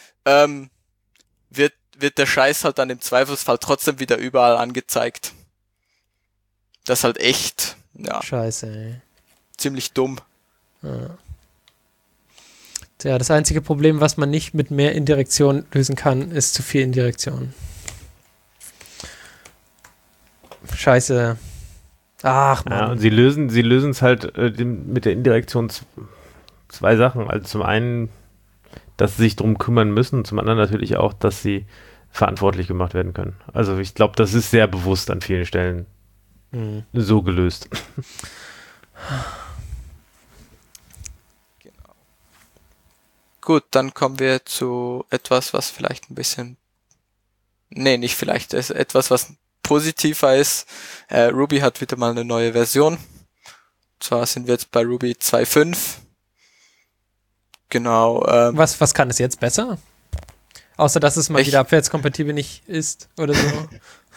S3: wird der Scheiß halt dann im Zweifelsfall trotzdem wieder überall angezeigt. Das ist halt echt, ja.
S4: Scheiße, ey.
S3: Ziemlich dumm.
S4: Ja. Tja, das einzige Problem, was man nicht mit mehr Indirektion lösen kann, ist zu viel Indirektion. Scheiße. Ach, Mann.
S2: Ja, und sie lösen es halt mit der Indirektion zwei Sachen. Also zum einen, dass sie sich drum kümmern müssen, zum anderen natürlich auch, dass sie verantwortlich gemacht werden können. Also ich glaube, das ist sehr bewusst an vielen Stellen so gelöst.
S3: Genau. Gut, dann kommen wir zu etwas, was vielleicht ein bisschen, nicht vielleicht, ist etwas, was positiver ist. Ruby hat wieder mal eine neue Version. Und zwar sind wir jetzt bei Ruby 2.5. Genau.
S4: Was kann es jetzt besser? Außer, dass es mal wieder abwärtskompatibel nicht ist oder so.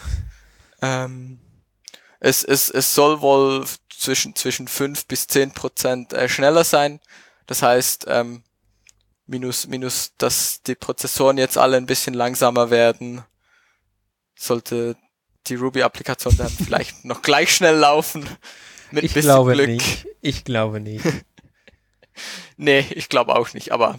S3: Es soll wohl zwischen 5 bis 10% schneller sein. Das heißt, minus, dass die Prozessoren jetzt alle ein bisschen langsamer werden, sollte die Ruby-Applikation dann vielleicht noch gleich schnell laufen. Mit ein bisschen Glück.
S4: Ich glaube nicht.
S3: Nee, ich glaube auch nicht, aber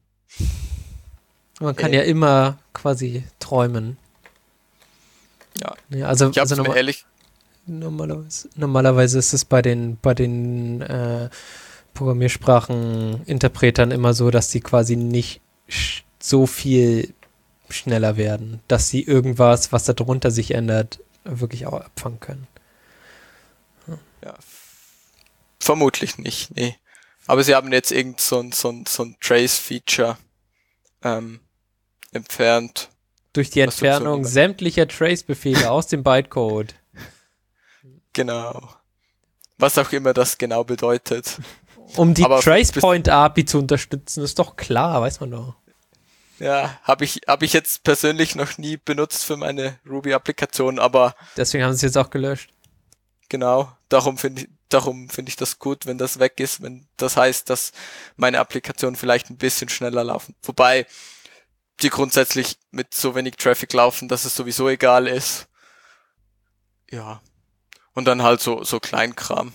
S4: man kann ja immer quasi träumen.
S3: Ja.
S4: Nee, also
S3: mir ehrlich.
S4: Normalerweise ist es bei den Programmiersprachen-Interpretern immer so, dass die quasi nicht so viel schneller werden, dass sie irgendwas, was da drunter sich ändert, wirklich auch abfangen können.
S3: Ja, vermutlich nicht, nee. Aber sie haben jetzt irgend so ein Trace-Feature entfernt.
S4: Durch die Entfernung sämtlicher Trace-Befehle aus dem Bytecode.
S3: Genau. Was auch immer das genau bedeutet.
S4: Um die Tracepoint-API zu unterstützen, ist doch klar, weiß man doch.
S3: Ja, hab ich jetzt persönlich noch nie benutzt für meine Ruby-Applikation, aber
S4: deswegen haben sie es jetzt auch gelöscht.
S3: Genau, darum finde ich das gut, wenn das weg ist, wenn das heißt, dass meine Applikationen vielleicht ein bisschen schneller laufen. Wobei die grundsätzlich mit so wenig Traffic laufen, dass es sowieso egal ist. Ja. Und dann halt so Kleinkram.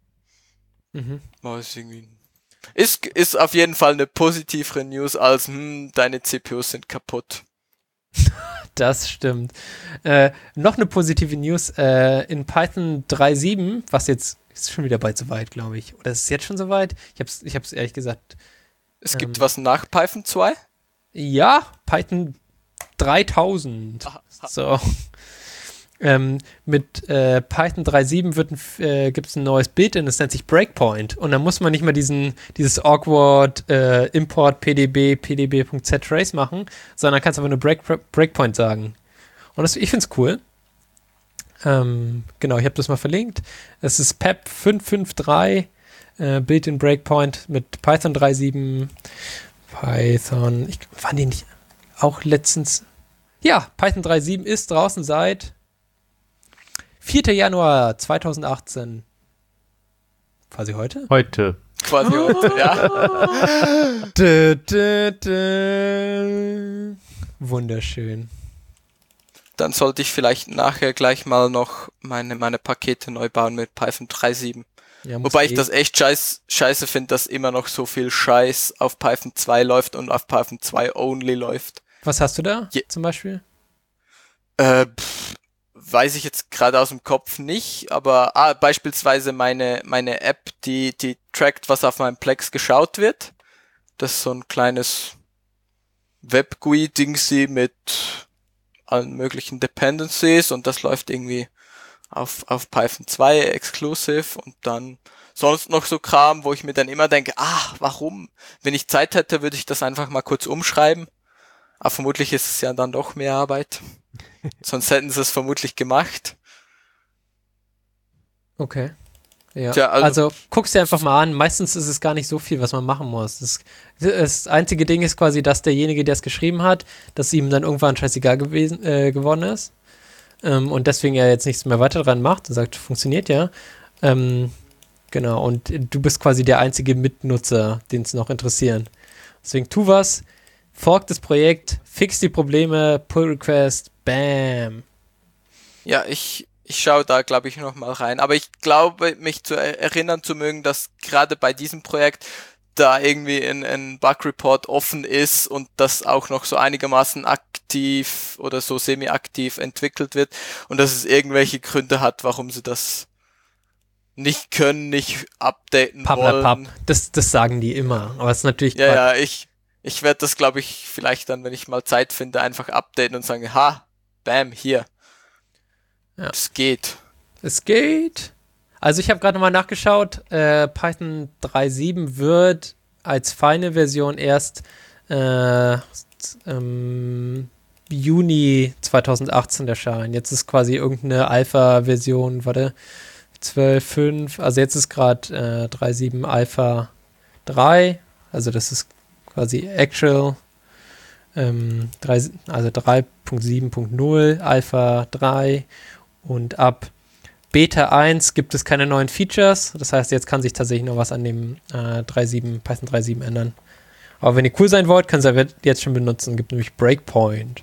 S3: Ist auf jeden Fall eine positivere News als, deine CPUs sind kaputt.
S4: Das stimmt. Noch eine positive News. In Python 3.7, was jetzt ist schon wieder bald soweit, glaube ich. Oder ist es jetzt schon soweit? Ich hab's ehrlich gesagt.
S3: Es gibt was nach Python 2?
S4: Ja, Python 3000.
S3: Aha.
S4: So. Mit Python 3.7 gibt es ein neues Build-in, das nennt sich Breakpoint. Und dann muss man nicht mehr dieses awkward Import pdb.ztrace machen, sondern kannst einfach nur Breakpoint sagen. Und ich finde es cool. Genau, ich habe das mal verlinkt. Es ist PEP 553 Built-in Breakpoint mit Python 3.7. Waren die nicht auch letztens? Ja, Python 3.7 ist draußen seit 4. Januar 2018. Quasi heute?
S3: Quasi heute,
S4: ja. Wunderschön.
S3: Dann sollte ich vielleicht nachher gleich mal noch meine Pakete neu bauen mit Python 3.7. Ja, wobei ich das echt scheiße finde, dass immer noch so viel Scheiß auf Python 2 läuft und auf Python 2 only läuft.
S4: Was hast du da zum Beispiel?
S3: Weiß ich jetzt gerade aus dem Kopf nicht, aber beispielsweise meine App, die trackt, was auf meinem Plex geschaut wird. Das ist so ein kleines Web-GUI-Dingsy mit allen möglichen Dependencies und das läuft irgendwie auf Python 2 exclusive und dann sonst noch so Kram, wo ich mir dann immer denke, warum? Wenn ich Zeit hätte, würde ich das einfach mal kurz umschreiben. Aber vermutlich ist es ja dann doch mehr Arbeit. Sonst hätten sie es vermutlich gemacht.
S4: Okay. Ja. Tja, also guck's dir einfach mal an. Meistens ist es gar nicht so viel, was man machen muss. Das einzige Ding ist quasi, dass derjenige, der es geschrieben hat, dass ihm dann irgendwann scheißegal geworden ist. Und deswegen er jetzt nichts mehr weiter dran macht und sagt, funktioniert ja. Genau, und du bist quasi der einzige Mitnutzer, den es noch interessieren. Deswegen tu was, fork das Projekt, fix die Probleme, Pull Request, bam.
S3: Ja, ich schaue da, glaube ich, noch mal rein. Aber ich glaube, mich zu erinnern zu mögen, dass gerade bei diesem Projekt da irgendwie ein Bug-Report offen ist und das auch noch so einigermaßen aktiv oder so semi-aktiv entwickelt wird und dass es irgendwelche Gründe hat, warum sie das nicht können, nicht updaten wollen.
S4: Das sagen die immer, aber es ist natürlich
S3: Quatsch. Ja, ich werde das, glaube ich, vielleicht dann, wenn ich mal Zeit finde, einfach updaten und sagen, bam, hier. Ja. Es geht.
S4: Es geht. Also ich habe gerade nochmal nachgeschaut, Python 3.7 wird als feine Version erst Juni 2018 erscheinen. Jetzt ist quasi irgendeine Alpha-Version, 12.5, also jetzt ist gerade 3.7 Alpha 3, also das ist quasi actual, also 3.7.0 Alpha 3 und ab Beta 1 gibt es keine neuen Features. Das heißt, jetzt kann sich tatsächlich noch was an dem Python 3.7 ändern. Aber wenn ihr cool sein wollt, könnt ihr jetzt schon benutzen. Gibt nämlich Breakpoint.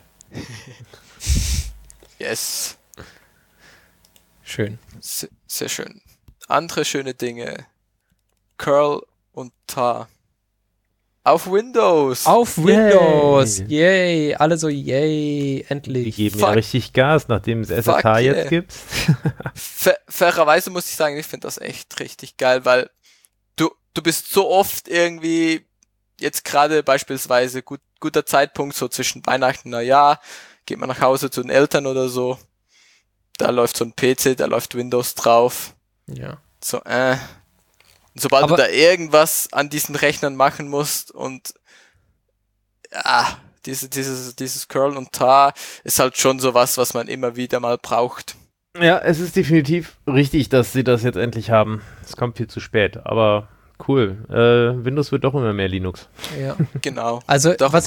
S3: Yes.
S4: Schön.
S3: Sehr schön. Andere schöne Dinge. Curl und tar. Auf Windows!
S4: Auf Windows! Yay! Alle so, yay! Endlich!
S2: Die geben ja richtig Gas, nachdem es SSH jetzt gibt.
S3: Fairerweise muss ich sagen, ich finde das echt richtig geil, weil du bist so oft irgendwie, jetzt gerade beispielsweise guter Zeitpunkt, so zwischen Weihnachten und Neujahr, geht man nach Hause zu den Eltern oder so, da läuft so ein PC, da läuft Windows drauf.
S4: Ja.
S3: So, Und sobald du da irgendwas an diesen Rechnern machen musst und dieses Curl und Tar ist halt schon sowas, was man immer wieder mal braucht.
S2: Ja, es ist definitiv richtig, dass sie das jetzt endlich haben. Es kommt viel zu spät, aber cool. Windows wird doch immer mehr Linux.
S4: Ja,
S3: genau.
S4: Also Darum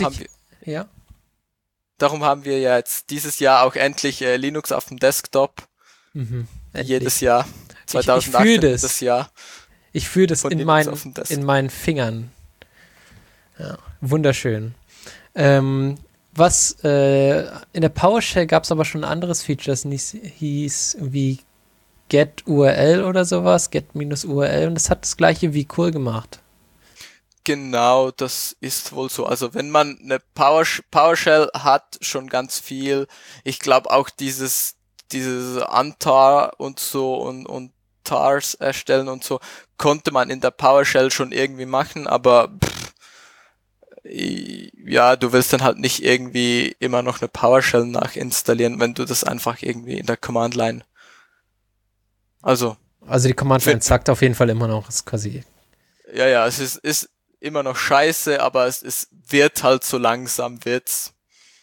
S3: haben wir ja jetzt dieses Jahr auch endlich Linux auf dem Desktop. Jedes Jahr. 2018
S4: ich
S3: das Jahr.
S4: Ich fühle das in meinen Fingern. Ja, wunderschön. In der PowerShell gab es aber schon ein anderes Feature, das hieß irgendwie Get URL oder sowas, Get-URL, und das hat das gleiche wie Curl gemacht.
S3: Genau, das ist wohl so. Also wenn man eine PowerShell hat, schon ganz viel. Ich glaube auch dieses Untar und so und Tars erstellen und so, konnte man in der PowerShell schon irgendwie machen, aber ja, du willst dann halt nicht irgendwie immer noch eine PowerShell nachinstallieren, wenn du das einfach irgendwie in der Command-Line. Also
S4: die Command-Line sagt auf jeden Fall immer noch, ist quasi.
S3: Ja, es ist immer noch scheiße, aber es wird halt so langsam, wird's.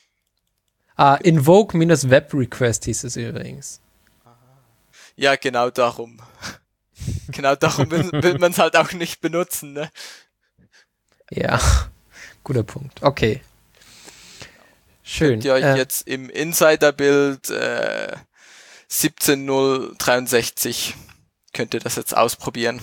S4: Invoke-Web-Request hieß es übrigens.
S3: Ja, genau darum. Genau darum will man es halt auch nicht benutzen, ne?
S4: Ja, guter Punkt. Okay. Schön.
S3: Könnt ihr euch jetzt im Insider-Bild 17.063 könnt ihr das jetzt ausprobieren.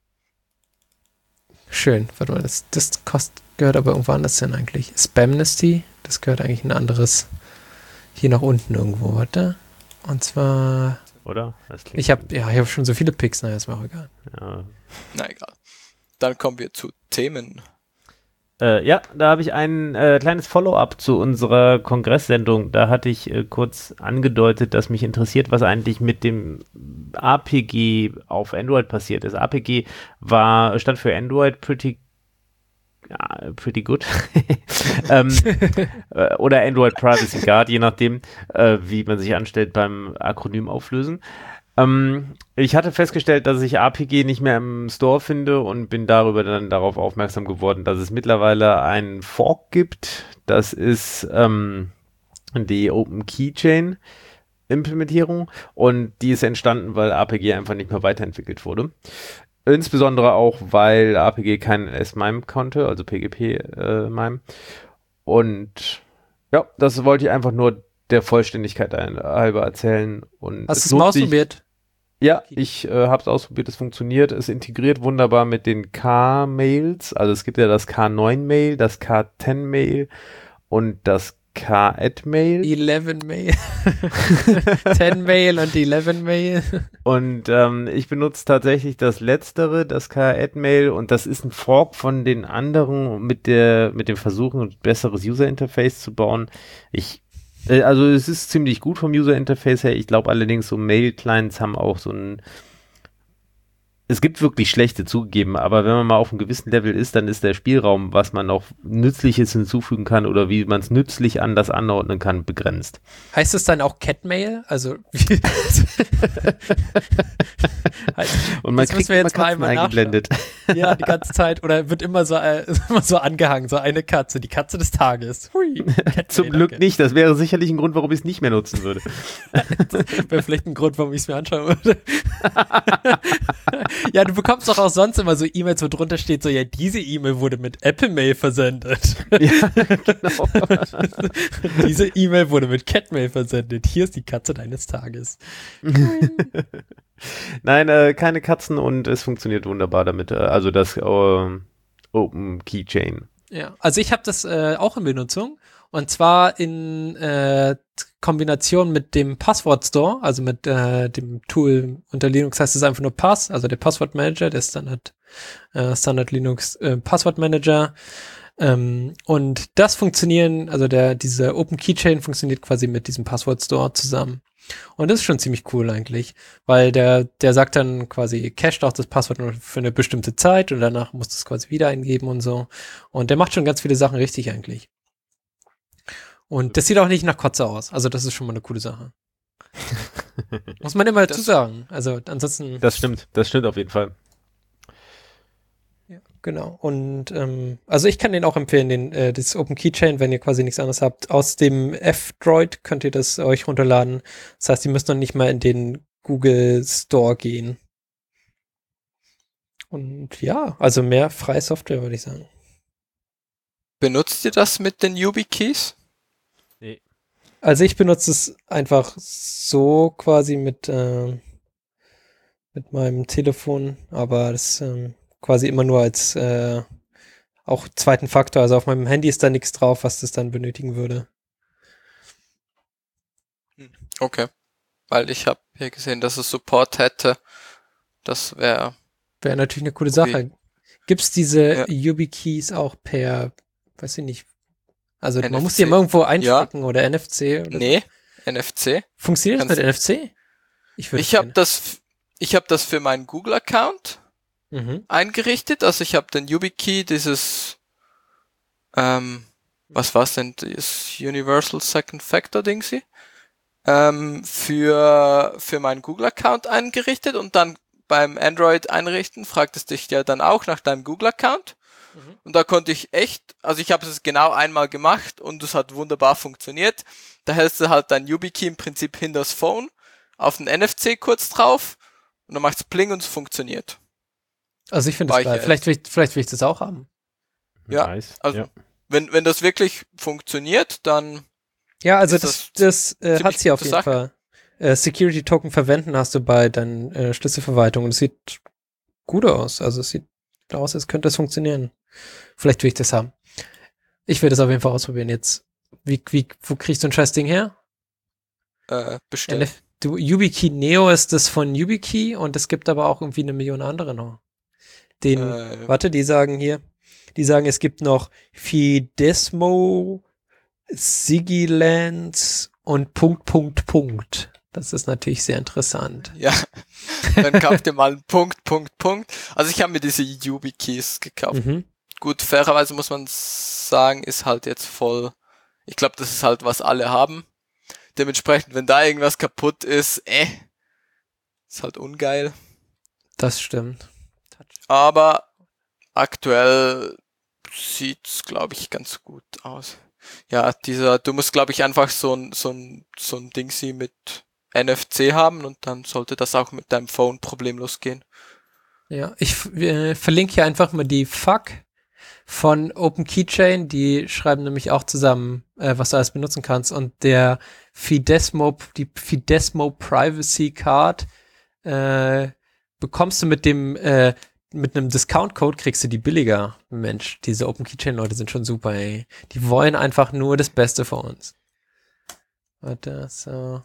S4: Schön. Warte mal, das gehört aber irgendwo anders hin eigentlich. Spamnesty, das gehört eigentlich ein anderes hier nach unten irgendwo, warte. Und zwar...
S2: Oder?
S4: Ich habe schon so viele Picks, naja, ist mir auch egal.
S2: Ja.
S3: Na egal. Dann kommen wir zu Themen.
S2: Ja, da habe ich ein kleines Follow-up zu unserer Kongresssendung. Da hatte ich kurz angedeutet, dass mich interessiert, was eigentlich mit dem APG auf Android passiert ist. APG stand für Android Pretty Good oder Android Privacy Guard, je nachdem, wie man sich anstellt beim Akronym auflösen. Ich hatte festgestellt, dass ich APG nicht mehr im Store finde und bin darüber dann darauf aufmerksam geworden, dass es mittlerweile einen Fork gibt. Das ist die Open Keychain Implementierung und die ist entstanden, weil APG einfach nicht mehr weiterentwickelt wurde. Insbesondere auch, weil APG kein S-MIME konnte, also PGP-MIME. Und ja, das wollte ich einfach nur der Vollständigkeit halber erzählen. Und
S4: hast du es mal ausprobiert?
S2: Ja, ich habe es ausprobiert, es funktioniert. Es integriert wunderbar mit den K-Mails. Also es gibt ja das K9-Mail, das K10-Mail und das K-Add-Mail.
S4: 11-Mail. 10-Mail und 11-Mail.
S2: Und ich benutze tatsächlich das Letztere, das K-Add-Mail, und das ist ein Fork von den anderen mit dem Versuch, ein besseres User-Interface zu bauen. Also es ist ziemlich gut vom User-Interface her. Ich glaube allerdings, so Mail-Clients haben auch so es gibt wirklich schlechte zugegeben, aber wenn man mal auf einem gewissen Level ist, dann ist der Spielraum, was man noch Nützliches hinzufügen kann oder wie man es nützlich anders anordnen kann, begrenzt.
S4: Heißt es dann auch Catmail? Also
S2: und man kriegt immer Katzen eingeblendet.
S4: Ja, die ganze Zeit. Oder wird immer so angehangen, so eine Katze, die Katze des Tages. Hui,
S2: zum Glück nicht. Das wäre sicherlich ein Grund, warum ich es nicht mehr nutzen würde.
S4: Das wäre vielleicht ein Grund, warum ich es mir anschauen würde. Ja, du bekommst doch auch sonst immer so E-Mails, wo drunter steht, so, ja, diese E-Mail wurde mit Apple Mail versendet. Ja, genau. Diese E-Mail wurde mit Catmail versendet. Hier ist die Katze deines Tages.
S2: Nein, keine Katzen und es funktioniert wunderbar damit. Also das Open Keychain.
S4: Ja, also ich habe das auch in Benutzung. Und zwar in Kombination mit dem Passwort Store, also mit dem Tool unter Linux heißt es einfach nur Pass, also der Passwortmanager, der Standard Linux Passwortmanager. Und das diese Open Keychain funktioniert quasi mit diesem Passwort Store zusammen. Und das ist schon ziemlich cool eigentlich, weil der sagt dann quasi, cached auch das Passwort nur für eine bestimmte Zeit und danach musst du es quasi wieder eingeben und so. Und der macht schon ganz viele Sachen richtig eigentlich. Und das sieht auch nicht nach Kotze aus. Also das ist schon mal eine coole Sache. Muss man immer dazu sagen. Also ansonsten...
S2: Das stimmt auf jeden Fall.
S4: Ja, genau. Und also ich kann den auch empfehlen, das Open Keychain, wenn ihr quasi nichts anderes habt. Aus dem F-Droid könnt ihr das euch runterladen. Das heißt, ihr müsst noch nicht mal in den Google Store gehen. Und ja, also mehr freie Software, würde ich sagen.
S3: Benutzt ihr das mit den YubiKeys?
S2: Nee.
S4: Also ich benutze es einfach so quasi mit meinem Telefon, aber das quasi immer nur als auch zweiten Faktor. Also auf meinem Handy ist da nichts drauf, was das dann benötigen würde.
S3: Okay. Weil ich habe hier gesehen, dass es Support hätte. Das wäre
S4: natürlich eine coole Sache. Gibt es diese YubiKeys auch per, weiß ich nicht, also NFC. Man muss die immer irgendwo einstecken oder NFC? Oder
S3: nee, so. NFC.
S4: Funktioniert das mit NFC?
S3: Ich habe das für meinen Google-Account eingerichtet. Also ich habe den YubiKey, dieses was war's denn? Das Universal Second Factor Dingsy. Für meinen Google-Account eingerichtet und dann beim Android einrichten fragt es dich ja dann auch nach deinem Google-Account. Und da konnte ich also ich habe es genau einmal gemacht und es hat wunderbar funktioniert. Da hältst du halt dein YubiKey im Prinzip hinter das Phone, auf den NFC kurz drauf und dann macht es Pling und es funktioniert.
S4: Also ich finde das geil. Vielleicht will ich das auch haben.
S3: Ja, nice. Also wenn das wirklich funktioniert, dann
S4: ja, also das hat sie auf jeden Fall. Security Token verwenden hast du bei deinen Schlüsselverwaltungen. Das sieht gut aus. Also es sieht aus, als könnte das funktionieren. Vielleicht will ich das haben. Ich will das auf jeden Fall ausprobieren jetzt. Wo kriegst du ein scheiß Ding her?
S3: Bestimmt.
S4: YubiKey Neo ist das von YubiKey und es gibt aber auch irgendwie 1 Million andere noch. Die sagen, es gibt noch Fidesmo, Sigiland und ... Das ist natürlich sehr interessant.
S3: Ja, dann kauft ihr mal einen ... Also ich habe mir diese YubiKeys gekauft. Gut, fairerweise muss man sagen, ist halt jetzt voll. Ich glaube, das ist halt, was alle haben. Dementsprechend, wenn da irgendwas kaputt ist, ist halt ungeil.
S4: Das stimmt.
S3: Aber aktuell sieht's, glaube ich, ganz gut aus. Ja, du musst, glaube ich, einfach so ein Dingsy mit NFC haben und dann sollte das auch mit deinem Phone problemlos gehen.
S4: Ja, ich verlinke hier einfach mal die FAQ von OpenKeychain, die schreiben nämlich auch zusammen, was du alles benutzen kannst, und die Fidesmo Privacy Card bekommst du mit einem Discount-Code, kriegst du die billiger. Mensch, diese OpenKeychain-Leute sind schon super, ey. Die wollen einfach nur das Beste für uns. Warte, so.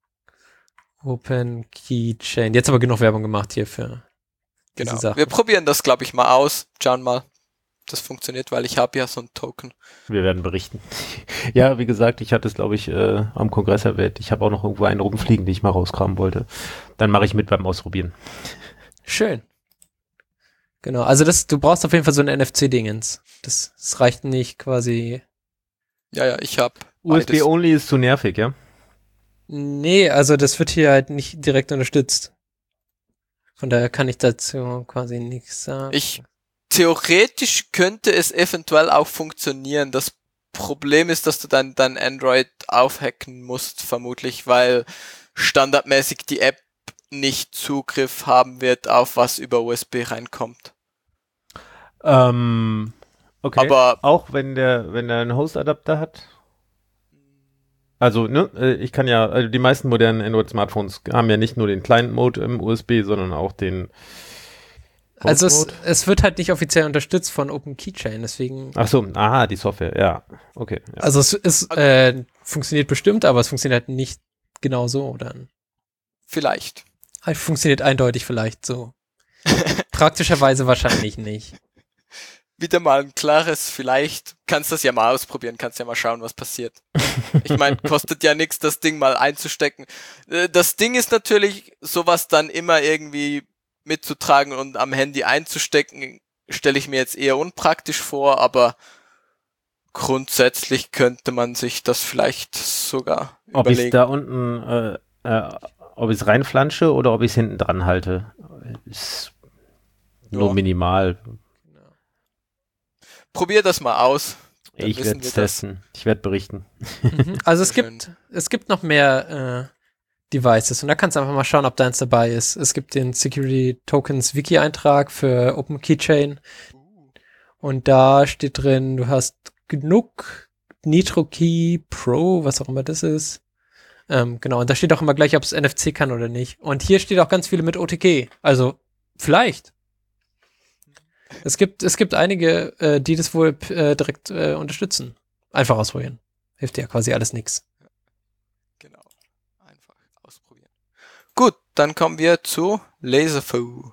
S4: OpenKeychain. Jetzt aber genug Werbung gemacht hier für diese Sache.
S3: Wir probieren das, glaube ich, mal aus. Schauen mal, das funktioniert, weil ich habe ja so ein Token.
S2: Wir werden berichten. Ja, wie gesagt, ich hatte es, glaube ich, am Kongress erwähnt. Ich habe auch noch irgendwo einen rumfliegen, den ich mal rauskramen wollte. Dann mache ich mit beim Ausprobieren.
S4: Schön. Genau, also du brauchst auf jeden Fall so ein NFC-Dingens. Das reicht nicht quasi.
S3: Ja, ich habe
S2: USB-only ist zu nervig, ja?
S4: Nee, also das wird hier halt nicht direkt unterstützt. Von daher kann ich dazu quasi nichts sagen.
S3: Theoretisch könnte es eventuell auch funktionieren. Das Problem ist, dass du dann dein Android aufhacken musst, vermutlich, weil standardmäßig die App nicht Zugriff haben wird auf was über USB reinkommt.
S2: Okay.
S3: Aber
S2: auch wenn der einen Host-Adapter hat? Also, ich kann ja, also die meisten modernen Android-Smartphones haben ja nicht nur den Client-Mode im USB, sondern auch den
S4: Also es wird halt nicht offiziell unterstützt von OpenKeychain, deswegen.
S2: Ach so, die Software, ja, okay. Ja.
S4: Also es funktioniert bestimmt, aber es funktioniert halt nicht genau so dann.
S3: Vielleicht.
S4: Funktioniert eindeutig vielleicht so. Praktischerweise wahrscheinlich nicht.
S3: Wieder mal ein klares vielleicht. Kannst das ja mal ausprobieren, kannst ja mal schauen, was passiert. Ich meine, kostet ja nichts, das Ding mal einzustecken. Das Ding ist natürlich, sowas dann immer irgendwie mitzutragen und am Handy einzustecken, stelle ich mir jetzt eher unpraktisch vor, aber grundsätzlich könnte man sich das vielleicht sogar
S2: überlegen. Ob ich da unten, ob ich es reinflansche oder ob ich es hinten dran halte, ist nur minimal.
S3: Probier das mal aus.
S2: Ich werde es testen. Ich werde berichten.
S4: Also es gibt noch mehr Devices und da kannst du einfach mal schauen, ob da eins dabei ist. Es gibt den Security Tokens Wiki-Eintrag für OpenKeychain und da steht drin, du hast genug NitroKey Pro, was auch immer das ist. Genau, und da steht auch immer gleich, ob es NFC kann oder nicht. Und hier steht auch ganz viele mit OTG. Also vielleicht. Es gibt einige, die das wohl direkt unterstützen. Einfach ausprobieren. Hilft ja quasi alles nix.
S3: Genau. Einfach ausprobieren. Gut, dann kommen wir zu Laserfoo.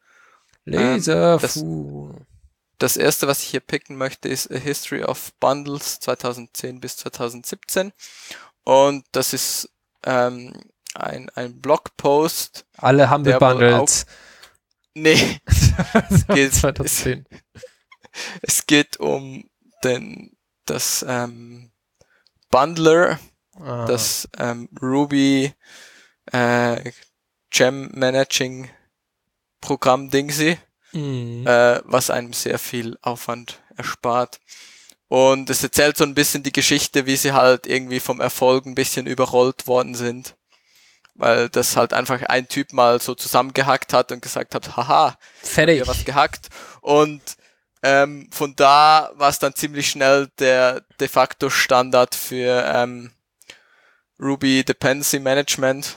S3: Das erste, was ich hier picken möchte, ist A History of Bundles 2010 bis 2017. Und das ist ein Blogpost.
S4: Alle haben gebundelt.
S3: Nee.
S4: 2010.
S3: Es geht um das Bundler, das Ruby Gem Managing Programm Dingsy, was einem sehr viel Aufwand erspart. Und es erzählt so ein bisschen die Geschichte, wie sie halt irgendwie vom Erfolg ein bisschen überrollt worden sind. Weil das halt einfach ein Typ mal so zusammengehackt hat und gesagt hat, haha,
S4: fertig,
S3: ich hab was gehackt. Und von da war es dann ziemlich schnell der de facto Standard für Ruby Dependency Management.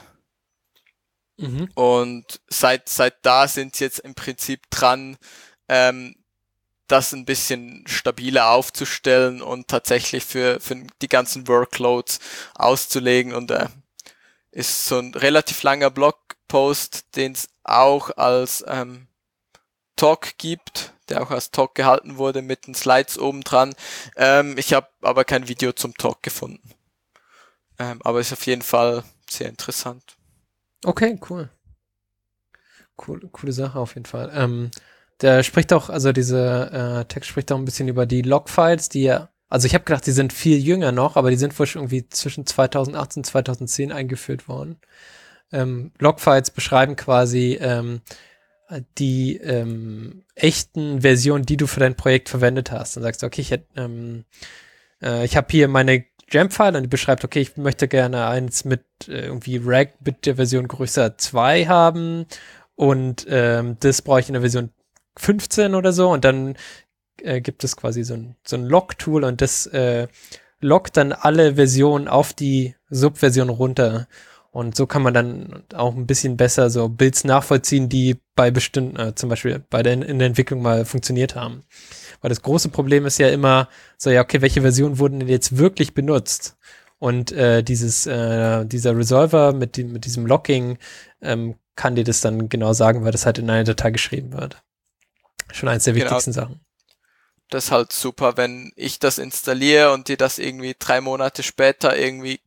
S3: Und seit da sind sie jetzt im Prinzip dran, das ein bisschen stabiler aufzustellen und tatsächlich für die ganzen Workloads auszulegen. Und ist so ein relativ langer Blogpost, den es auch als Talk gibt, der auch als Talk gehalten wurde mit den Slides oben dran. Ich habe aber kein Video zum Talk gefunden. Aber ist auf jeden Fall sehr interessant.
S4: Okay, cool. Coole Sache auf jeden Fall. Der spricht auch, also dieser Text spricht auch ein bisschen über die Logfiles, die ja, also ich habe gedacht, die sind viel jünger noch, aber die sind wohl schon irgendwie zwischen 2008 und 2010 eingeführt worden. Logfiles beschreiben quasi die echten Versionen, die du für dein Projekt verwendet hast. Dann sagst du, okay, ich habe hier meine Gem-File und die beschreibt, okay, ich möchte gerne eins mit irgendwie Rag mit der Version größer 2 haben und das brauche ich in der Version 15 oder so und dann gibt es quasi so ein Log-Tool und das loggt dann alle Versionen auf die Subversion runter. Und so kann man dann auch ein bisschen besser so Builds nachvollziehen, die bei bestimmten, zum Beispiel in der Entwicklung mal funktioniert haben. Weil das große Problem ist ja immer so, ja, okay, welche Versionen wurden denn jetzt wirklich benutzt? Und dieser Resolver mit diesem Logging kann dir das dann genau sagen, weil das halt in einer Datei geschrieben wird. Schon eins der wichtigsten Sachen.
S3: Das ist halt super, wenn ich das installiere und dir das irgendwie 3 Monate später irgendwie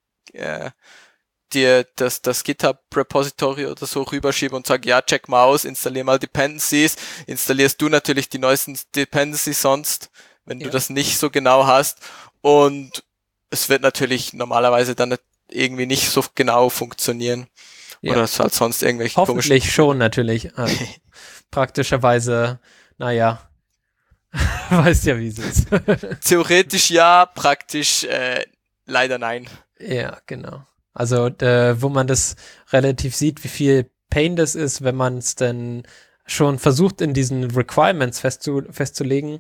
S3: dir das GitHub-Repository oder so rüberschiebe und sage, ja, check mal aus, installier mal Dependencies, installierst du natürlich die neuesten Dependencies sonst, wenn du das nicht so genau hast und es wird natürlich normalerweise dann irgendwie nicht so genau funktionieren oder es halt sonst irgendwelche
S4: hoffentlich schon natürlich. Praktischerweise, naja, weißt ja, wie es ist.
S3: Theoretisch ja, praktisch leider nein.
S4: Ja, genau. Also wo man das relativ sieht, wie viel Pain das ist, wenn man es dann schon versucht, in diesen Requirements festzulegen,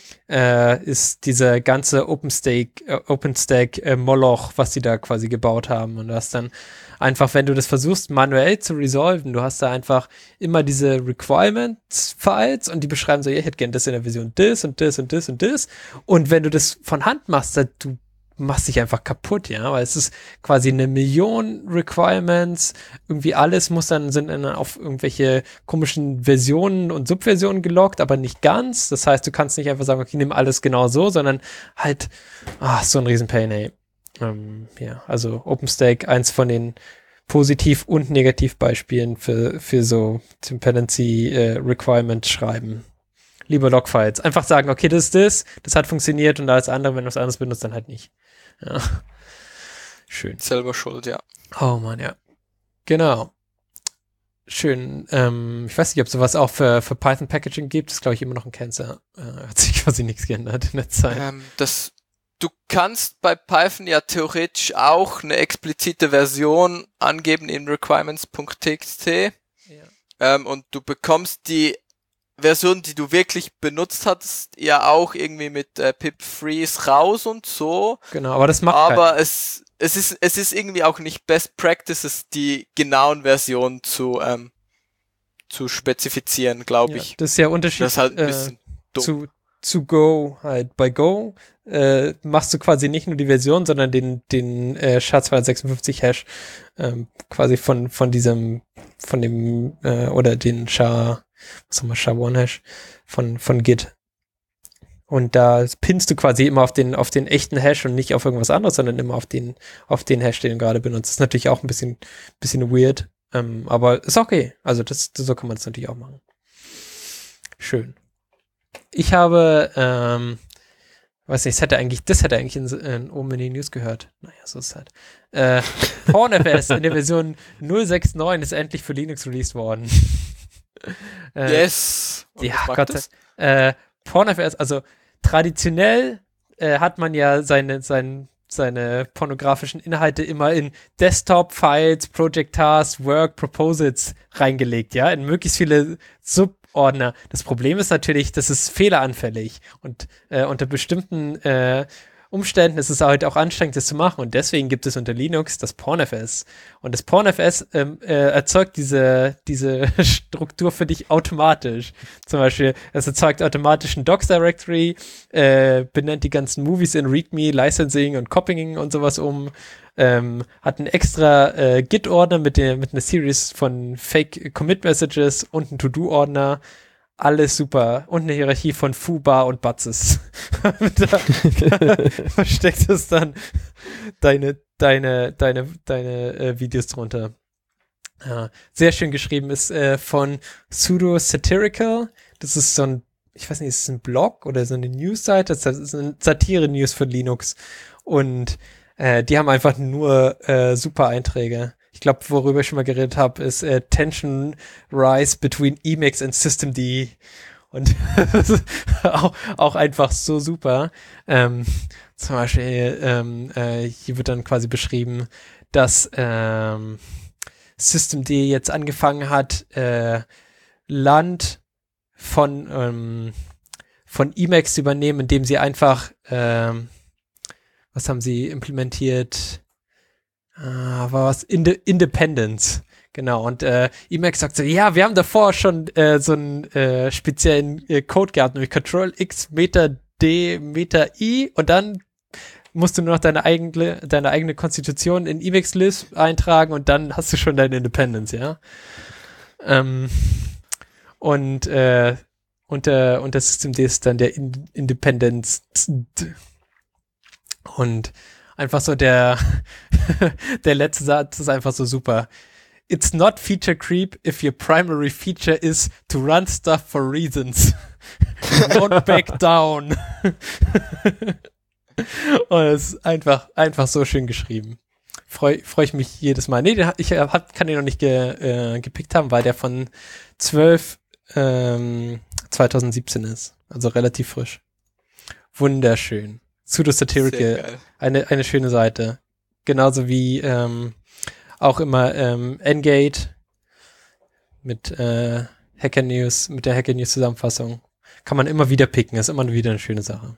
S4: ist dieser ganze OpenStack Moloch, was die da quasi gebaut haben. Und du hast dann einfach, wenn du das versuchst, manuell zu resolven, du hast da einfach immer diese Requirements-Files und die beschreiben so, ja, ich hätte gerne das in der Version das und das und das und das. Und wenn du das von Hand machst, du machst dich einfach kaputt, ja, weil es ist quasi 1 Million Requirements, irgendwie alles sind dann auf irgendwelche komischen Versionen und Subversionen geloggt, aber nicht ganz, das heißt, du kannst nicht einfach sagen, okay, nimm alles genau so, sondern halt, so ein Riesenpain, ey. Ja, also OpenStack, eins von den Positiv- und Negativbeispielen für so Dependency Requirement schreiben. Lieber Logfiles. Einfach sagen, okay, das hat funktioniert und alles andere, wenn du was anderes benutzt, dann halt nicht. Ja. Schön.
S3: Selber schuld, ja.
S4: Oh Mann, ja. Genau. Schön. Ich weiß nicht, ob sowas auch für Python Packaging gibt. Das ist, glaube ich, immer noch ein Cancer. Hat sich quasi nichts geändert in der Zeit.
S3: Du kannst bei Python ja theoretisch auch eine explizite Version angeben in requirements.txt. Ja. Und du bekommst die Version, die du wirklich benutzt hattest, ja auch irgendwie mit pip freeze raus und so.
S4: Genau, aber das macht
S3: aber es ist irgendwie auch nicht Best Practices, die genauen Versionen zu spezifizieren, glaube ich.
S4: Das ist ja Unterschied.
S3: Das ist halt ein bisschen dumm.
S4: Zu Go, halt bei Go machst du quasi nicht nur die Version, sondern den SHA-256 Hash quasi von dem oder den SHA-1 Hash von Git. Und da pinnst du quasi immer auf den echten Hash und nicht auf irgendwas anderes, sondern immer auf den Hash, den du gerade benutzt. Das ist natürlich auch ein bisschen weird, aber ist okay. Also so kann man es natürlich auch machen. Schön. Ich habe weiß nicht, das hätte eigentlich oben in den News gehört. Naja, so ist es halt. PornFS in der Version 0.6.9 ist endlich für Linux released worden.
S3: Yes!
S4: Und ja, Gott sei PornFS, also traditionell hat man ja seine pornografischen Inhalte immer in Desktop-Files, Project Tasks, Work, Proposals reingelegt, ja, in möglichst viele Subordner. Das Problem ist natürlich, das ist fehleranfällig und unter bestimmten Umständen ist es halt auch anstrengend, das zu machen und deswegen gibt es unter Linux das PornFS. Und das PornFS erzeugt diese Struktur für dich automatisch. Zum Beispiel, es erzeugt automatisch ein Docs-Directory, benennt die ganzen Movies in README, Licensing und Copying und sowas hat einen extra Git-Ordner mit einer Series von Fake-Commit-Messages und einen To-Do-Ordner. Alles super. Und eine Hierarchie von Foobar und Batzes. Da versteckt es dann deine Videos drunter. Ja, sehr schön geschrieben ist von Pseudo Satirical. Das ist so ein, ich weiß nicht, ist es ein Blog oder so eine News-Seite? Das ist eine Satire-News für Linux. Und die haben einfach nur super Einträge. Ich glaube, worüber ich schon mal geredet habe, ist Tension Rise between Emacs and Systemd. Und das ist auch einfach so super. Zum Beispiel, hier wird dann quasi beschrieben, dass Systemd jetzt angefangen hat, Land von Emacs zu übernehmen, indem sie einfach, was haben sie implementiert? War was? Independence. Genau. Und Emacs sagt so, ja, wir haben davor schon so einen speziellen Code gehabt, nämlich Control-X, Meta-D, Meta-I und dann musst du nur noch deine eigene Konstitution in Emacs-Lisp eintragen und dann hast du schon deine Independence, ja. Und das Systemd ist dann der Independence. Und einfach so der letzte Satz ist einfach so super. It's not feature creep if your primary feature is to run stuff for reasons. Don't back down. Und es ist einfach so schön geschrieben. Freu ich mich jedes Mal. Nee, kann den noch nicht gepickt haben, weil der von 2017 ist. Also relativ frisch. Wunderschön. Pseudo Satirical. Eine schöne Seite. Genauso wie auch immer Engate mit Hacker News, mit der Hacker News Zusammenfassung. Kann man immer wieder picken, ist immer wieder eine schöne Sache.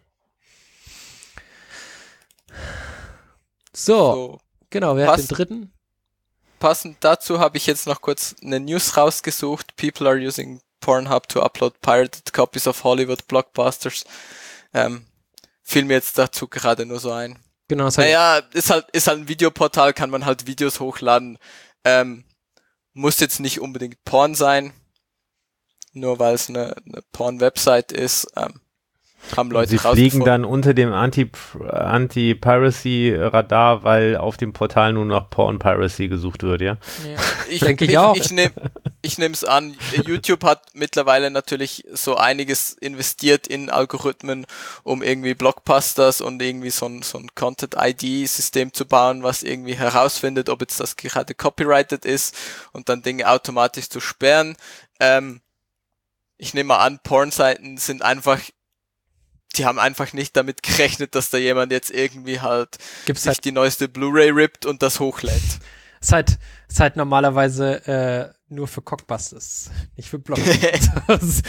S4: So, genau, wer hat den dritten?
S3: Passend dazu habe ich jetzt noch kurz eine News rausgesucht. People are using Pornhub to upload pirated copies of Hollywood blockbusters. Fiel mir jetzt dazu gerade nur so ein.
S4: Genau,
S3: ist halt ein Videoportal, kann man halt Videos hochladen. Muss jetzt nicht unbedingt Porn sein, nur weil es eine Porn-Website ist. Haben Leute
S2: Sie fliegen dann unter dem Anti-Piracy-Radar, weil auf dem Portal nur noch Porn-Piracy gesucht wird, ja?
S3: Ich nehme es an, YouTube hat mittlerweile natürlich so einiges investiert in Algorithmen, um irgendwie Blockbusters und irgendwie so ein Content-ID-System zu bauen, was irgendwie herausfindet, ob jetzt das gerade copyrighted ist und dann Dinge automatisch zu sperren. Ich nehme mal an, Pornseiten die haben einfach nicht damit gerechnet, dass da jemand jetzt irgendwie sich die neueste Blu-ray rippt und das hochlädt.
S4: Ist halt normalerweise nur für Cockbusters, nicht für Blockbusters.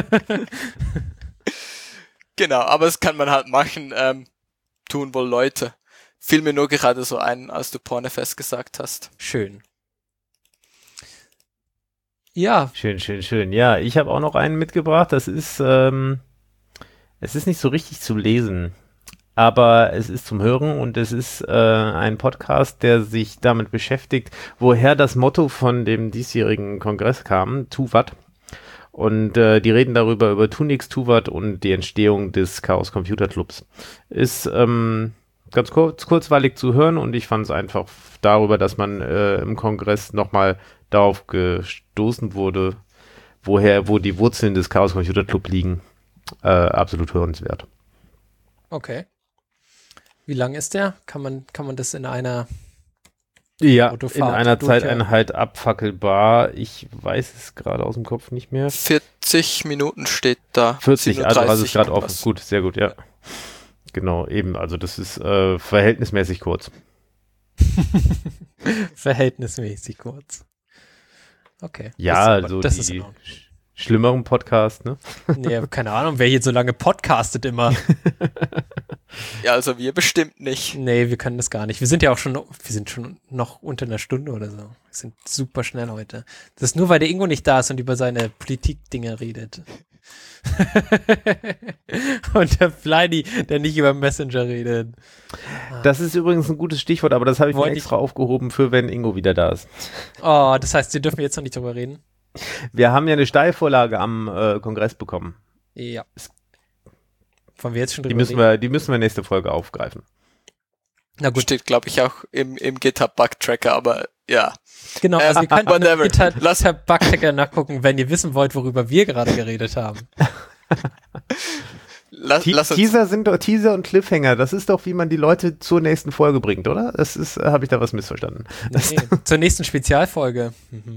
S3: Genau, aber das kann man halt machen, tun wohl Leute. Fiel mir nur gerade so ein, als du PornFS gesagt hast.
S4: Schön. Ja.
S2: Schön. Ja, ich habe auch noch einen mitgebracht, das ist es ist nicht so richtig zu lesen, aber es ist zum Hören und es ist ein Podcast, der sich damit beschäftigt, woher das Motto von dem diesjährigen Kongress kam, TUWAT. Und die reden darüber, über Tunix, TUWAT und die Entstehung des Chaos Computer Clubs. Ist ganz kurzweilig zu hören und ich fand es einfach darüber, dass man im Kongress nochmal darauf gestoßen wurde, wo die Wurzeln des Chaos Computer Club liegen. Absolut hörenswert.
S4: Okay. Wie lang ist der? Kann man das in einer
S2: Zeiteinheit abfackelbar. Ich weiß es gerade aus dem Kopf nicht mehr.
S3: 40 Minuten steht da.
S2: 40, also ist gerade offen. Gut, sehr gut, ja. Genau, eben. Also das ist verhältnismäßig kurz.
S4: Verhältnismäßig kurz. Okay.
S2: Ja, so die schlimmeren Podcasts, ne?
S4: Ja, keine Ahnung, wer hier so lange podcastet immer.
S3: Ja, also wir bestimmt nicht.
S4: Nee, wir können das gar nicht. Wir sind schon noch unter einer Stunde oder so. Wir sind super schnell heute. Das ist nur, weil der Ingo nicht da ist und über seine Politik-Dinge redet. Und der Flyny, der nicht über Messenger redet.
S2: Das ist übrigens ein gutes Stichwort, aber das habe ich mir extra aufgehoben für, wenn Ingo wieder da ist.
S4: Oh, das heißt, wir dürfen jetzt noch nicht drüber reden?
S2: Wir haben ja eine Steilvorlage am Kongress bekommen.
S4: Ja. Wollen wir jetzt schon drüber reden?
S2: Die müssen wir nächste Folge aufgreifen.
S3: Na gut. Steht, glaube ich, auch im GitHub-Bug-Tracker, aber ja.
S4: Genau, also ihr könnt im GitHub-Bug-Tracker nachgucken, wenn ihr wissen wollt, worüber wir gerade geredet haben.
S2: Teaser und Cliffhanger, das ist doch, wie man die Leute zur nächsten Folge bringt, oder? Habe ich da was missverstanden?
S4: Nee, zur nächsten Spezialfolge.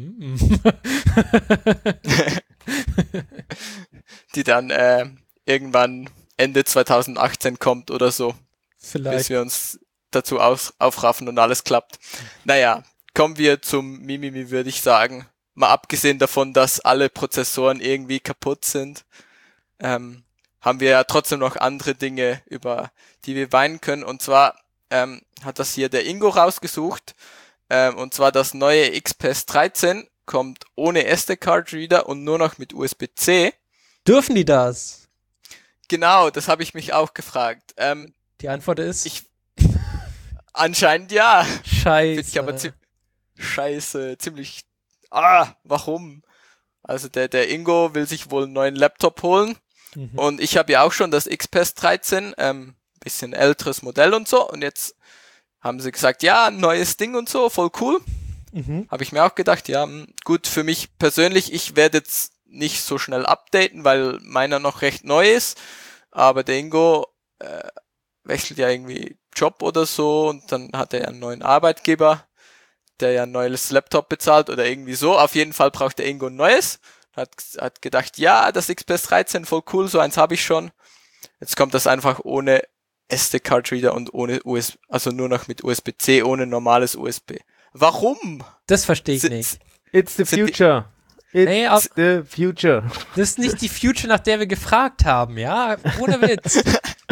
S3: Die dann irgendwann Ende 2018 kommt oder so.
S4: Vielleicht.
S3: Bis wir uns dazu aufraffen und alles klappt. Naja, kommen wir zum Mimimi, würde ich sagen. Mal abgesehen davon, dass alle Prozessoren irgendwie kaputt sind, haben wir ja trotzdem noch andere Dinge, über die wir weinen können. Und zwar hat das hier der Ingo rausgesucht. Und zwar das neue XPS 13 kommt ohne SD-Card-Reader und nur noch mit USB-C.
S4: Dürfen die das?
S3: Genau, das habe ich mich auch gefragt.
S4: Die Antwort ist?
S3: Anscheinend ja.
S4: Scheiße.
S3: Finde ich aber ziemlich... warum? Also der Ingo will sich wohl einen neuen Laptop holen. Und ich habe ja auch schon das XPS 13, bisschen älteres Modell und so. Und jetzt haben sie gesagt, ja, ein neues Ding und so, voll cool. Habe ich mir auch gedacht, ja, gut, für mich persönlich, ich werde jetzt nicht so schnell updaten, weil meiner noch recht neu ist. Aber der Ingo wechselt ja irgendwie Job oder so und dann hat er ja einen neuen Arbeitgeber, der ja ein neues Laptop bezahlt oder irgendwie so. Auf jeden Fall braucht der Ingo ein neues. Hat gedacht, ja, das XPS 13, voll cool, so eins habe ich schon. Jetzt kommt das einfach ohne SD-Card-Reader und ohne USB, also nur noch mit USB-C, ohne normales USB. Warum?
S4: Das verstehe ich nicht.
S2: It's the future. It's the future.
S4: Das ist nicht die Future, nach der wir gefragt haben, ja? Ohne Witz.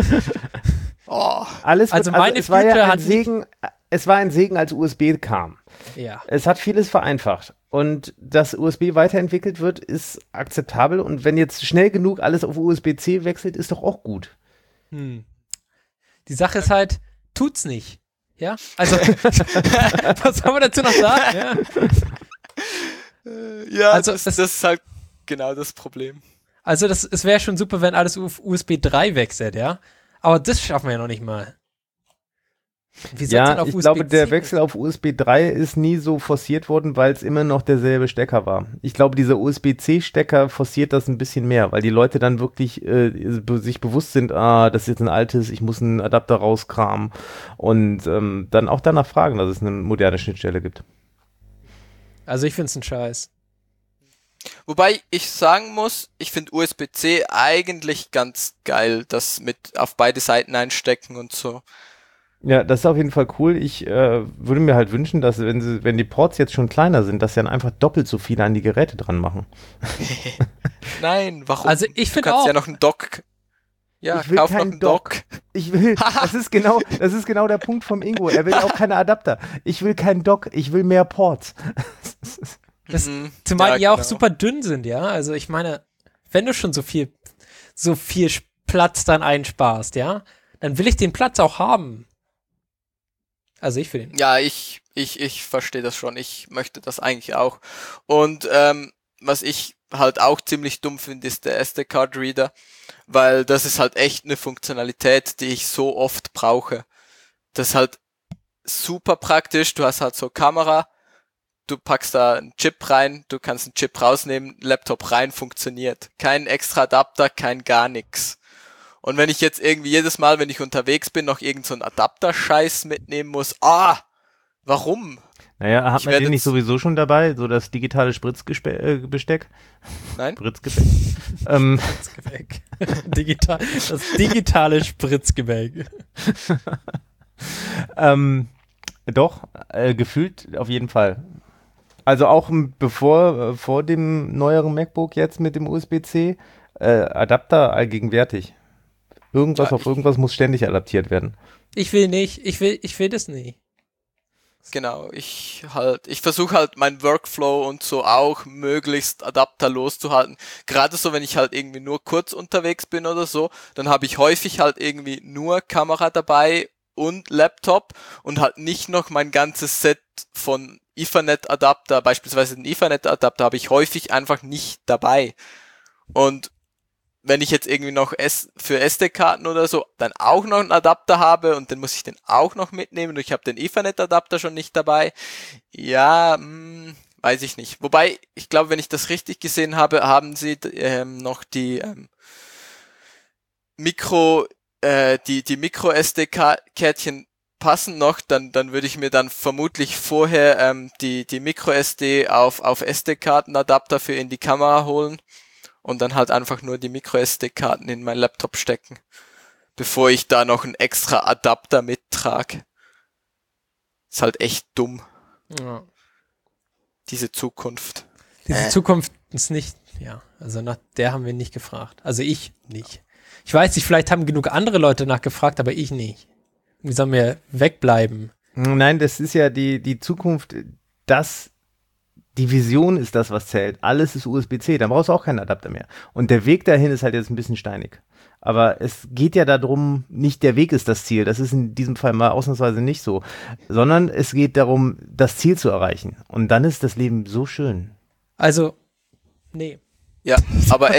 S2: Es war ein Segen, als USB kam.
S4: Ja.
S2: Es hat vieles vereinfacht. Und dass USB weiterentwickelt wird, ist akzeptabel. Und wenn jetzt schnell genug alles auf USB-C wechselt, ist doch auch gut.
S4: Die Sache ist halt, tut's nicht. Ja? Also, was soll man dazu noch sagen?
S3: Ja, also das ist halt genau das Problem.
S4: Also es wäre schon super, wenn alles auf USB 3 wechselt, ja? Aber das schaffen wir ja noch nicht mal.
S2: Ja, ich glaube, der Wechsel auf USB 3 ist nie so forciert worden, weil es immer noch derselbe Stecker war. Ich glaube, dieser USB-C-Stecker forciert das ein bisschen mehr, weil die Leute dann wirklich sich bewusst sind, das ist jetzt ein altes, ich muss einen Adapter rauskramen und dann auch danach fragen, dass es eine moderne Schnittstelle gibt.
S4: Also ich finde es ein Scheiß.
S3: Wobei ich sagen muss, ich finde USB-C eigentlich ganz geil, das mit auf beide Seiten einstecken und so.
S2: Ja, das ist auf jeden Fall cool. Ich würde mir halt wünschen, dass wenn die Ports jetzt schon kleiner sind, dass sie dann einfach doppelt so viele an die Geräte dran machen.
S3: Nein, warum?
S4: Also ich finde auch.
S3: Du kannst ja noch einen Dock. Ja, kauf noch einen Dock.
S2: Ich will, das ist genau der Punkt vom Ingo. Er will auch keine Adapter. Ich will keinen Dock, ich will mehr Ports.
S4: Zumal die ja auch super dünn sind, ja. Also ich meine, wenn du schon so viel Platz dann einsparst, ja, dann will ich den Platz auch haben. Also ich will den.
S3: Ja, ich verstehe das schon. Ich möchte das eigentlich auch. Und was ich halt auch ziemlich dumm finde, ist der SD-Card-Reader, weil das ist halt echt eine Funktionalität, die ich so oft brauche. Das ist halt super praktisch. Du hast halt so Kamera, du packst da einen Chip rein, du kannst einen Chip rausnehmen, Laptop rein, funktioniert. Kein extra Adapter, kein gar nix. Und wenn ich jetzt irgendwie jedes Mal, wenn ich unterwegs bin, noch irgend so einen Adapter-Scheiß mitnehmen muss, warum?
S2: Naja, hat man den nicht sowieso schon dabei? So das digitale Spritzbesteck?
S3: Nein?
S2: Spritzgebäck.
S4: Spritzgebäck. Das digitale Spritzgebäck.
S2: Doch, gefühlt auf jeden Fall. Also auch vor dem neueren MacBook jetzt mit dem USB-C, Adapter allgegenwärtig. Auf irgendwas muss ständig adaptiert werden.
S4: Ich will das nicht.
S3: Genau, ich versuche halt meinen Workflow und so auch möglichst adapterlos zu halten. Gerade so, wenn ich halt irgendwie nur kurz unterwegs bin oder so, dann habe ich häufig halt irgendwie nur Kamera dabei und Laptop und halt nicht noch mein ganzes Set von Ethernet-Adapter, beispielsweise den Ethernet-Adapter habe ich häufig einfach nicht dabei. Und wenn ich jetzt irgendwie noch für SD-Karten oder so dann auch noch einen Adapter habe und dann muss ich den auch noch mitnehmen und ich habe den Ethernet-Adapter schon nicht dabei, ja, weiß ich nicht. Wobei, ich glaube, wenn ich das richtig gesehen habe, haben sie noch die die Micro-SD-Kärtchen passen noch, dann würde ich mir dann vermutlich vorher die Micro-SD auf SD-Karten-Adapter für in die Kamera holen. Und dann halt einfach nur die Micro-SD-Karten in meinen Laptop stecken, bevor ich da noch einen extra Adapter mittrage. Ist halt echt dumm.
S4: Ja.
S3: Diese Zukunft.
S4: Diese Zukunft ist nicht, also nach der haben wir nicht gefragt. Also ich nicht. Ich weiß nicht, vielleicht haben genug andere Leute nachgefragt, aber ich nicht. Wie sollen wir wegbleiben?
S2: Nein, das ist ja die Zukunft, die Vision ist das, was zählt. Alles ist USB-C, dann brauchst du auch keinen Adapter mehr. Und der Weg dahin ist halt jetzt ein bisschen steinig. Aber es geht ja darum, nicht der Weg ist das Ziel, das ist in diesem Fall mal ausnahmsweise nicht so, sondern es geht darum, das Ziel zu erreichen. Und dann ist das Leben so schön.
S4: Also, nee.
S3: Ja, aber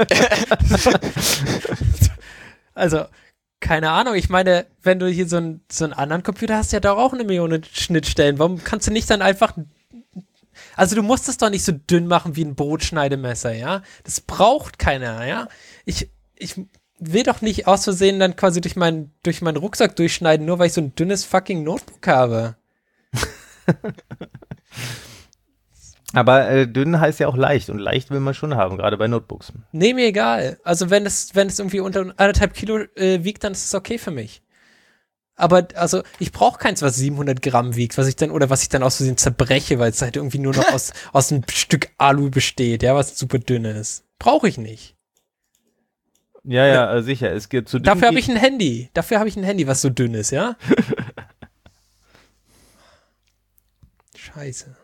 S4: Also, keine Ahnung, ich meine, wenn du hier so einen anderen Computer hast, ja doch auch 1 Million Schnittstellen. Warum kannst du nicht dann einfach... Also du musst es doch nicht so dünn machen wie ein Brotschneidemesser, ja? Das braucht keiner, ja? Ich will doch nicht aus Versehen dann quasi durch meinen Rucksack durchschneiden, nur weil ich so ein dünnes fucking Notebook habe.
S2: Aber dünn heißt ja auch leicht und leicht will man schon haben, gerade bei Notebooks.
S4: Nee, mir egal. Also wenn es irgendwie unter 1,5 Kilo wiegt, dann ist es okay für mich. Aber also ich brauche keins, was 700 Gramm wiegt, was ich dann aus Versehen zerbreche, weil es halt irgendwie nur noch aus einem Stück Alu besteht, ja, was super dünn ist. Brauche ich nicht.
S2: Ja, sicher. Es geht zu dünn.
S4: Dafür habe ich ein Handy. Was so dünn ist, ja? Scheiße.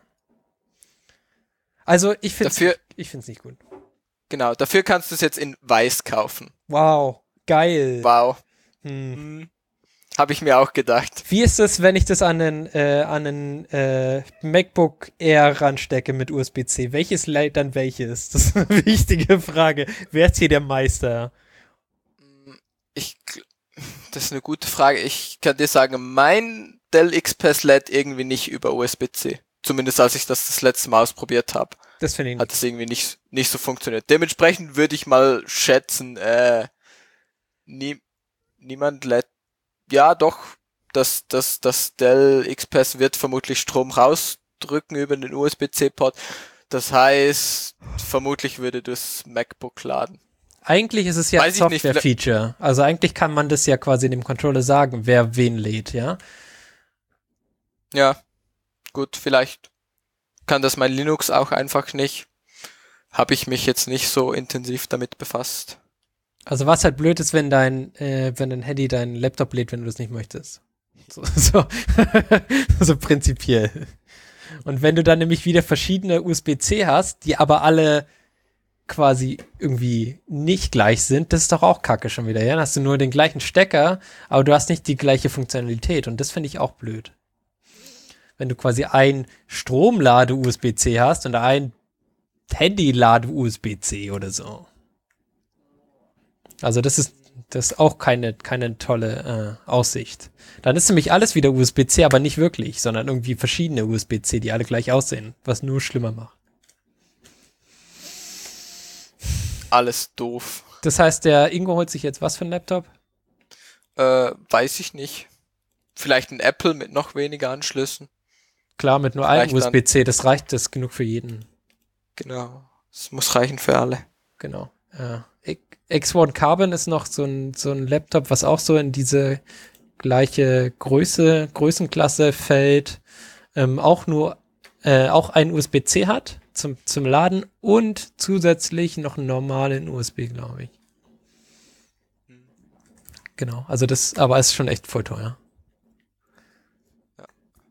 S4: Also ich finde es nicht gut.
S3: Genau, dafür kannst du es jetzt in weiß kaufen.
S4: Wow, geil.
S3: Wow. Habe ich mir auch gedacht.
S4: Wie ist es, wenn ich das an einen MacBook Air ranstecke mit USB-C? Welches leitet dann welches? Das ist eine wichtige Frage. Wer ist hier der Meister?
S3: Das ist eine gute Frage. Ich kann dir sagen, mein Dell XPS lädt irgendwie nicht über USB-C. Zumindest als ich das letzte Mal ausprobiert habe.
S4: Das finde ich
S3: hat es irgendwie nicht so funktioniert. Dementsprechend würde ich mal schätzen, niemand lädt. Ja, doch, das Dell XPS wird vermutlich Strom rausdrücken über den USB-C-Port. Das heißt, vermutlich würde das MacBook laden.
S4: Eigentlich ist es ja ein Software-Feature. Also eigentlich kann man das ja quasi dem Controller sagen, wer wen lädt, ja?
S3: Ja, gut, vielleicht kann das mein Linux auch einfach nicht. Habe ich mich jetzt nicht so intensiv damit befasst.
S4: Also was halt blöd ist, wenn dein Handy deinen Laptop lädt, wenn du das nicht möchtest. So prinzipiell. Und wenn du dann nämlich wieder verschiedene USB-C hast, die aber alle quasi irgendwie nicht gleich sind, das ist doch auch kacke schon wieder, ja? Dann hast du nur den gleichen Stecker, aber du hast nicht die gleiche Funktionalität und das finde ich auch blöd. Wenn du quasi ein Stromlade-USB-C hast und ein Handy-Lade-USB-C oder so. Also das ist auch keine tolle Aussicht. Dann ist nämlich alles wieder USB-C, aber nicht wirklich, sondern irgendwie verschiedene USB-C, die alle gleich aussehen, was nur schlimmer macht.
S3: Alles doof.
S4: Das heißt, der Ingo holt sich jetzt was für einen Laptop?
S3: Weiß ich nicht. Vielleicht ein Apple mit noch weniger Anschlüssen.
S4: Klar, mit nur einem USB-C, das reicht, das ist genug für jeden.
S3: Genau, es muss reichen für alle.
S4: Genau, ja. X1 Carbon ist noch so ein Laptop, was auch so in diese gleiche Größenklasse fällt, auch ein USB-C hat zum Laden und zusätzlich noch einen normalen USB, glaube ich. Genau, also aber ist schon echt voll teuer.
S3: Ja.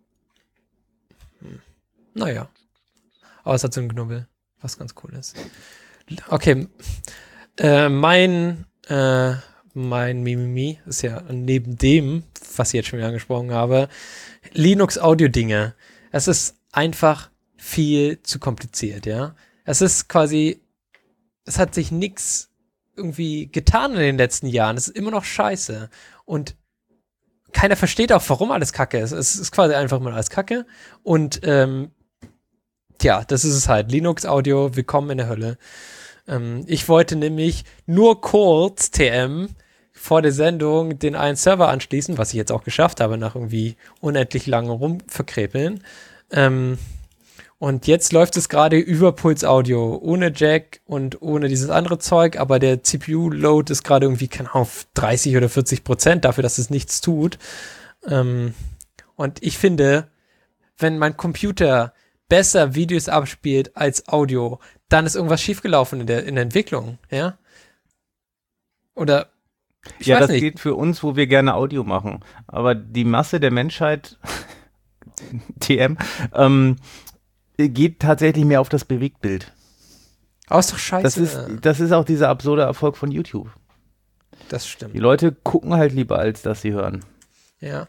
S4: Naja. Aber es hat so einen Knubbel, was ganz cool ist. Okay. Mein Mimimi ist ja neben dem, was ich jetzt schon wieder angesprochen habe, Linux-Audio-Dinge. Es ist einfach viel zu kompliziert, ja. Es hat sich nichts irgendwie getan in den letzten Jahren. Es ist immer noch scheiße. Und keiner versteht auch, warum alles Kacke ist. Es ist quasi einfach mal alles Kacke. Und das ist es halt. Linux-Audio, willkommen in der Hölle. Ich wollte nämlich nur kurz TM vor der Sendung den einen Server anschließen, was ich jetzt auch geschafft habe, nach irgendwie unendlich langem Rumverkrepeln. Und jetzt läuft es gerade über Puls Audio, ohne Jack und ohne dieses andere Zeug, aber der CPU-Load ist gerade irgendwie, keine Ahnung, auf 30 oder 40% dafür, dass es nichts tut. Und ich finde, wenn mein Computer besser Videos abspielt als Audio, dann ist irgendwas schiefgelaufen in der Entwicklung, ja? Oder ich weiß
S2: das
S4: nicht.
S2: geht für uns, wo wir gerne Audio machen. Aber die Masse der Menschheit, TM, geht tatsächlich mehr auf das Bewegtbild.
S4: Aber ist doch scheiße.
S2: Das ist auch dieser absurde Erfolg von YouTube.
S4: Das stimmt.
S2: Die Leute gucken halt lieber, als dass sie hören.
S4: Ja.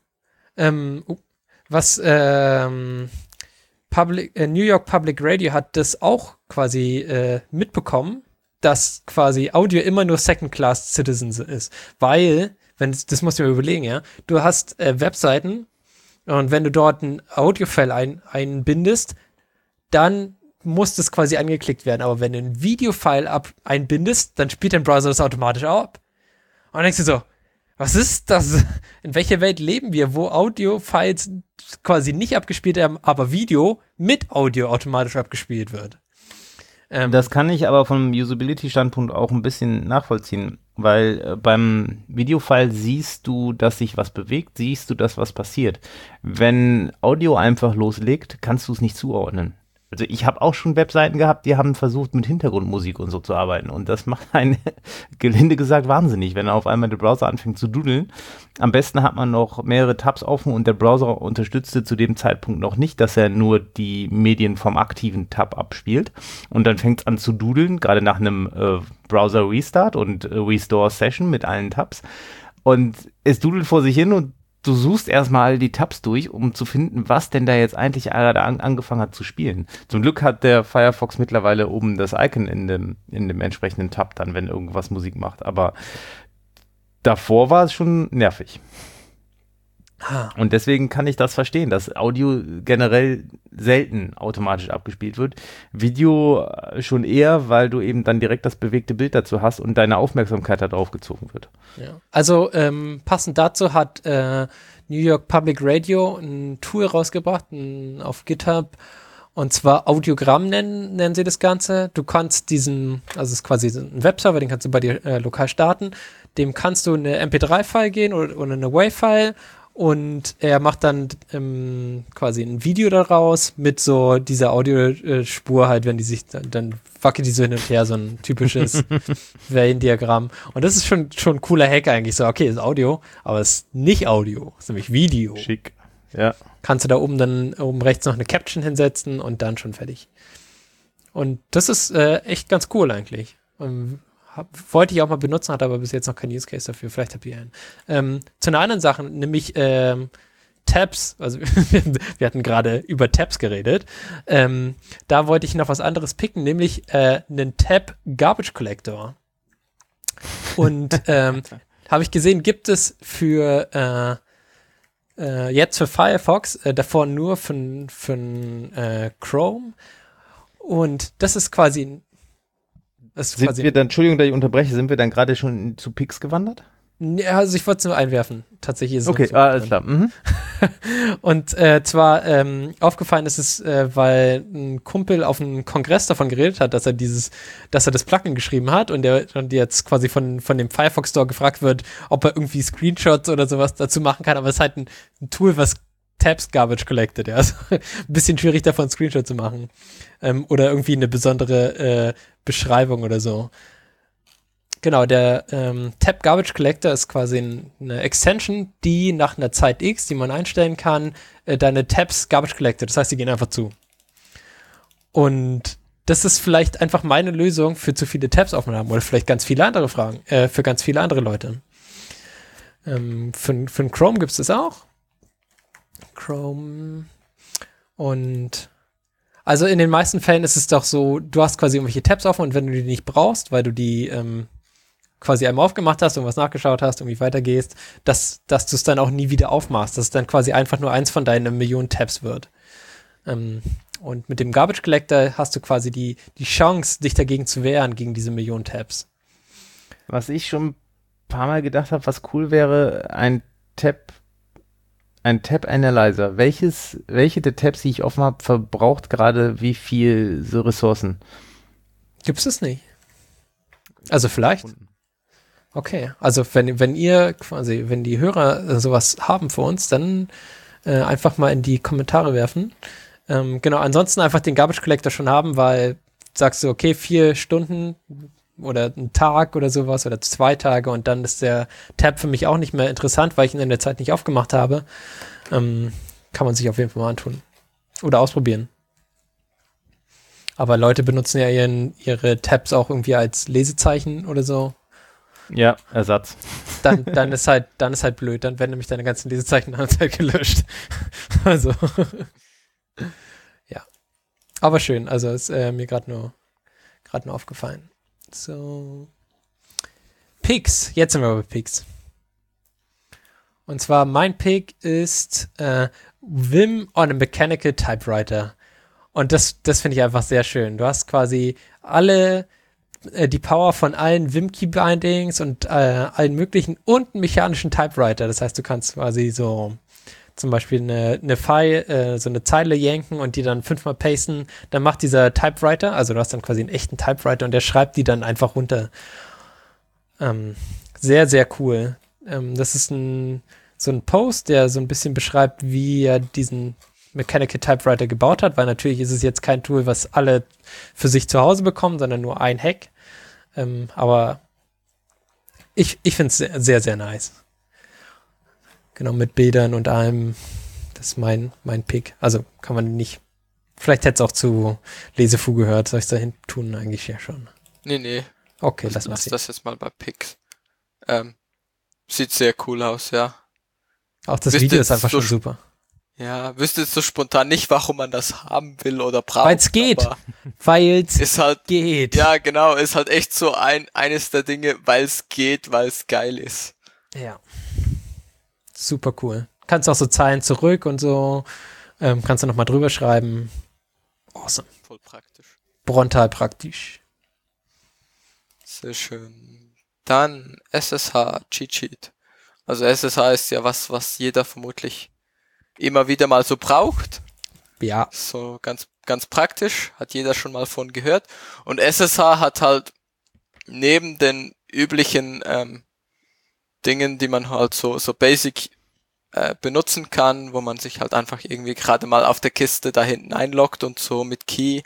S4: Was New York Public Radio hat das auch quasi mitbekommen, dass quasi Audio immer nur Second-Class Citizens ist. Weil, das musst du mir überlegen, ja, du hast Webseiten und wenn du dort ein Audio-File einbindest, dann muss das quasi angeklickt werden. Aber wenn du ein Video-File einbindest, dann spielt dein Browser das automatisch ab. Und dann denkst du so, was ist das? In welcher Welt leben wir, wo Audio-Files quasi nicht abgespielt werden, aber Video mit Audio automatisch abgespielt wird?
S2: Das kann ich aber vom Usability-Standpunkt auch ein bisschen nachvollziehen, weil beim Videofile siehst du, dass sich was bewegt, siehst du, dass was passiert. Wenn Audio einfach loslegt, kannst du es nicht zuordnen. Also ich habe auch schon Webseiten gehabt, die haben versucht, mit Hintergrundmusik und so zu arbeiten. Und das macht einen, gelinde gesagt, wahnsinnig, wenn auf einmal der Browser anfängt zu dudeln. Am besten hat man noch mehrere Tabs offen und der Browser unterstützte zu dem Zeitpunkt noch nicht, dass er nur die Medien vom aktiven Tab abspielt. Und dann fängt es an zu dudeln, gerade nach einem Browser-Restart und Restore-Session mit allen Tabs. Und es dudelt vor sich hin und du suchst erstmal die Tabs durch, um zu finden, was denn da jetzt eigentlich gerade angefangen hat zu spielen. Zum Glück hat der Firefox mittlerweile oben das Icon in dem entsprechenden Tab dann, wenn irgendwas Musik macht. Aber davor war es schon nervig. Und deswegen kann ich das verstehen, dass Audio generell selten automatisch abgespielt wird. Video schon eher, weil du eben dann direkt das bewegte Bild dazu hast und deine Aufmerksamkeit darauf gezogen wird.
S4: Ja. Also passend dazu hat New York Public Radio ein Tool rausgebracht auf GitHub, und zwar Audiogramm nennen sie das Ganze. Du kannst also es ist quasi ein Webserver, den kannst du bei dir lokal starten. Dem kannst du eine MP3-File gehen oder eine WAV-File. Und er macht dann quasi ein Video daraus mit so dieser Audiospur halt, wenn die sich, dann wackelt die so hin und her, so ein typisches Wellendiagramm. Und das ist schon ein cooler Hack eigentlich. So, okay, ist Audio, aber es ist nicht Audio, es ist nämlich Video.
S2: Schick, ja.
S4: Kannst du da oben rechts noch eine Caption hinsetzen und dann schon fertig. Und das ist echt ganz cool eigentlich. Wollte ich auch mal benutzen, hatte aber bis jetzt noch keinen Use Case dafür. Vielleicht habt ihr einen. Zu einer anderen Sache, nämlich Tabs. Also wir hatten gerade über Tabs geredet. Da wollte ich noch was anderes picken, nämlich einen Tab Garbage Collector. Und habe ich gesehen, gibt es für jetzt für Firefox, davor nur für Chrome. Und das ist quasi
S2: Entschuldigung, dass ich unterbreche, sind wir dann gerade schon zu Pix gewandert?
S4: Ja, also ich wollte es nur einwerfen. Tatsächlich ist es
S2: okay, alles klar.
S4: Und zwar aufgefallen ist es, weil ein Kumpel auf einem Kongress davon geredet hat, dass er das Plugin geschrieben hat und jetzt quasi von dem Firefox Store gefragt wird, ob er irgendwie Screenshots oder sowas dazu machen kann, aber es ist halt ein Tool, was Tabs Garbage collected, ja. Also ein bisschen schwierig davon Screenshot zu machen. Oder irgendwie eine besondere Beschreibung oder so. Genau, der Tab Garbage Collector ist quasi eine Extension, die nach einer Zeit X, die man einstellen kann, deine Tabs Garbage collected. Das heißt, die gehen einfach zu. Und das ist vielleicht einfach meine Lösung für zu viele Tabs offen haben oder vielleicht ganz viele andere Fragen, für ganz viele andere Leute. Für Chrome gibt es das auch. Chrome und also in den meisten Fällen ist es doch so, du hast quasi irgendwelche Tabs offen und wenn du die nicht brauchst, weil du die quasi einmal aufgemacht hast, irgendwas nachgeschaut hast, irgendwie weitergehst, dass du es dann auch nie wieder aufmachst, dass es dann quasi einfach nur eins von deinen Millionen Tabs wird. Und mit dem Garbage Collector hast du quasi die Chance, dich dagegen zu wehren, gegen diese Millionen Tabs.
S2: Was ich schon ein paar Mal gedacht habe, was cool wäre, ein Tab-Analyzer. Welche der Tabs, die ich offen habe, verbraucht gerade wie viel so Ressourcen?
S4: Gibt's das nicht? Also vielleicht. Okay, also wenn die Hörer sowas haben für uns, dann einfach mal in die Kommentare werfen. Genau, ansonsten einfach den Garbage Collector schon haben, weil sagst du, okay, 4 Stunden oder ein Tag oder sowas oder 2 Tage und dann ist der Tab für mich auch nicht mehr interessant, weil ich ihn in der Zeit nicht aufgemacht habe. Kann man sich auf jeden Fall mal antun. Oder ausprobieren. Aber Leute benutzen ja ihre Tabs auch irgendwie als Lesezeichen oder so.
S2: Ja, Ersatz.
S4: Dann ist halt blöd. Dann werden nämlich deine ganzen Lesezeichen halt gelöscht. Also. Ja. Aber schön. Also ist mir gerade nur aufgefallen. So. Picks. Jetzt sind wir bei Picks. Und zwar mein Pick ist Vim on a Mechanical Typewriter. Und das finde ich einfach sehr schön. Du hast quasi die Power von allen Vim-Key-Bindings und allen möglichen und einen mechanischen Typewriter. Das heißt, du kannst quasi so zum Beispiel eine File, so eine Zeile yanken und die dann 5-mal pasten. Dann macht dieser Typewriter, also du hast dann quasi einen echten Typewriter und der schreibt die dann einfach runter. Sehr, sehr cool. Das ist so ein Post, der so ein bisschen beschreibt, wie er diesen Mechanical Typewriter gebaut hat, weil natürlich ist es jetzt kein Tool, was alle für sich zu Hause bekommen, sondern nur ein Hack. Aber ich finde es sehr, sehr, sehr nice. Genau, mit Bildern und allem. Das ist mein Pick. Also kann man nicht. Vielleicht hätte es auch zu Lesefu gehört. Soll ich es da hin tun? Eigentlich ja schon.
S3: Nee.
S4: Okay, lass mal.
S3: Das jetzt mal bei Picks. Sieht sehr cool aus, ja.
S4: Auch das Video ist einfach schon super.
S3: Ja, wüsste jetzt so spontan nicht, warum man das haben will oder braucht.
S4: Weil es geht. Weil es geht.
S3: Ja, genau. Ist halt echt so eines der Dinge, weil es geht, weil es geil ist.
S4: Ja. Super cool. Kannst auch so Zeilen zurück und so. Kannst du nochmal drüber schreiben. Awesome.
S3: Voll praktisch.
S4: Brontal praktisch.
S3: Sehr schön. Dann SSH Cheat Sheet. Also SSH ist ja was jeder vermutlich immer wieder mal so braucht.
S4: Ja.
S3: So ganz, ganz praktisch. Hat jeder schon mal von gehört. Und SSH hat halt neben den üblichen Dingen, die man halt so basic benutzen kann, wo man sich halt einfach irgendwie gerade mal auf der Kiste da hinten einloggt und so mit Key,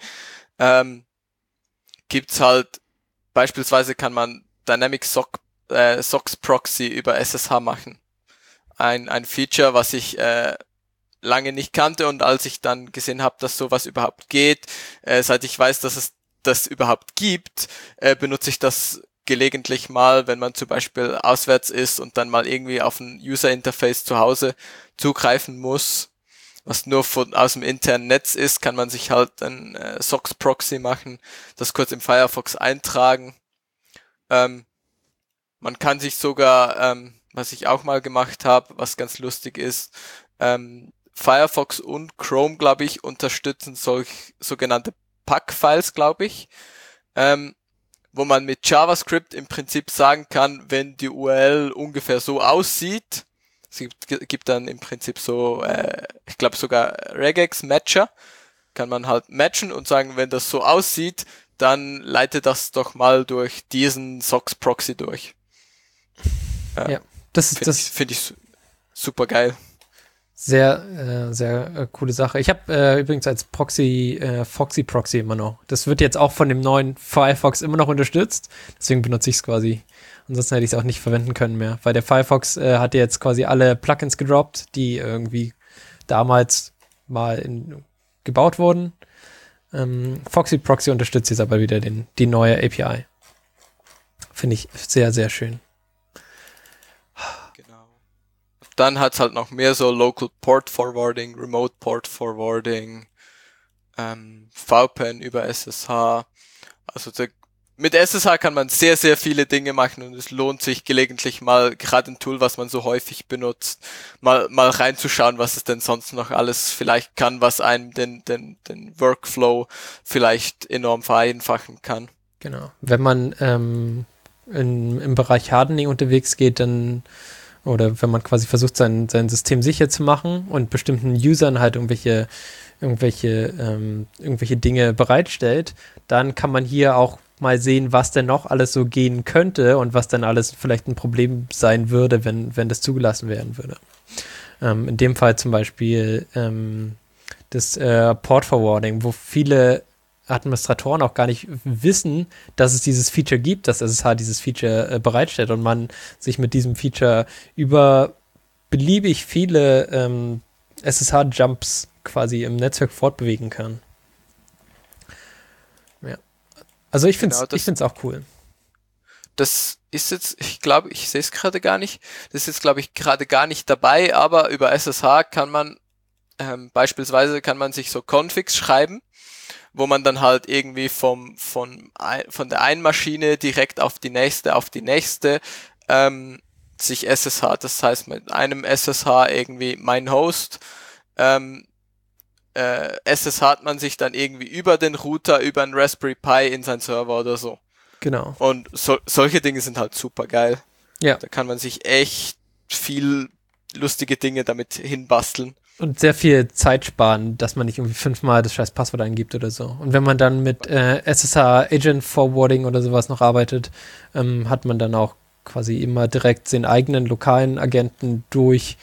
S3: gibt's halt, beispielsweise kann man Dynamic Socks Proxy über SSH machen. Ein Feature, was ich lange nicht kannte und als ich dann gesehen habe, dass sowas überhaupt geht, seit ich weiß, dass es das überhaupt gibt, benutze ich das gelegentlich mal, wenn man zum Beispiel auswärts ist und dann mal irgendwie auf ein User-Interface zu Hause zugreifen muss, was nur aus dem internen Netz ist, kann man sich halt ein Socks-Proxy machen, das kurz im Firefox eintragen. Man kann sich sogar, was ich auch mal gemacht habe, was ganz lustig ist, Firefox und Chrome, glaube ich, unterstützen sogenannte PAC-Files, glaube ich, wo man mit JavaScript im Prinzip sagen kann, wenn die URL ungefähr so aussieht, es gibt dann im Prinzip so, ich glaube sogar Regex-Matcher, kann man halt matchen und sagen, wenn das so aussieht, dann leite das doch mal durch diesen SOX-Proxy durch.
S4: Ja, das
S3: finde ich super geil.
S4: Sehr, sehr coole Sache. Ich habe übrigens als Proxy Foxy Proxy immer noch. Das wird jetzt auch von dem neuen Firefox immer noch unterstützt. Deswegen benutze ich es quasi. Ansonsten hätte ich es auch nicht verwenden können mehr. Weil der Firefox hat jetzt quasi alle Plugins gedroppt, die irgendwie damals mal gebaut wurden. Foxy Proxy unterstützt jetzt aber wieder die neue API. Finde ich sehr, sehr schön.
S3: Dann hat's halt noch mehr so Local Port Forwarding, Remote Port Forwarding, VPN über SSH. Also mit SSH kann man sehr, sehr viele Dinge machen und es lohnt sich gelegentlich mal, gerade ein Tool, was man so häufig benutzt, mal reinzuschauen, was es denn sonst noch alles vielleicht kann, was einem den Workflow vielleicht enorm vereinfachen kann.
S4: Genau. Wenn man im Bereich Hardening unterwegs geht, dann oder wenn man quasi versucht, sein System sicher zu machen und bestimmten Usern halt irgendwelche Dinge bereitstellt, dann kann man hier auch mal sehen, was denn noch alles so gehen könnte und was dann alles vielleicht ein Problem sein würde, wenn das zugelassen werden würde. In dem Fall zum Beispiel das Port Forwarding, wo viele Administratoren auch gar nicht wissen, dass es dieses Feature gibt, dass SSH dieses Feature bereitstellt und man sich mit diesem Feature über beliebig viele SSH-Jumps quasi im Netzwerk fortbewegen kann. Ja. Also ich finde es auch cool.
S3: Das ist jetzt, ich glaube, ich sehe es gerade gar nicht, das ist jetzt, glaube ich, gerade gar nicht dabei, aber über SSH kann man beispielsweise kann man sich so Configs schreiben, wo man dann halt irgendwie von der einen Maschine direkt auf die nächste sich SSH, das heißt mit einem SSH irgendwie mein Host, SSH hat man sich dann irgendwie über den Router, über einen Raspberry Pi in seinen Server oder so.
S4: Genau.
S3: Und solche Dinge sind halt super geil.
S4: Ja.
S3: Da kann man sich echt viel lustige Dinge damit hinbasteln.
S4: Und sehr viel Zeit sparen, dass man nicht irgendwie 5-mal das scheiß Passwort eingibt oder so. Und wenn man dann mit SSH Agent Forwarding oder sowas noch arbeitet, hat man dann auch quasi immer direkt den eigenen lokalen Agenten durch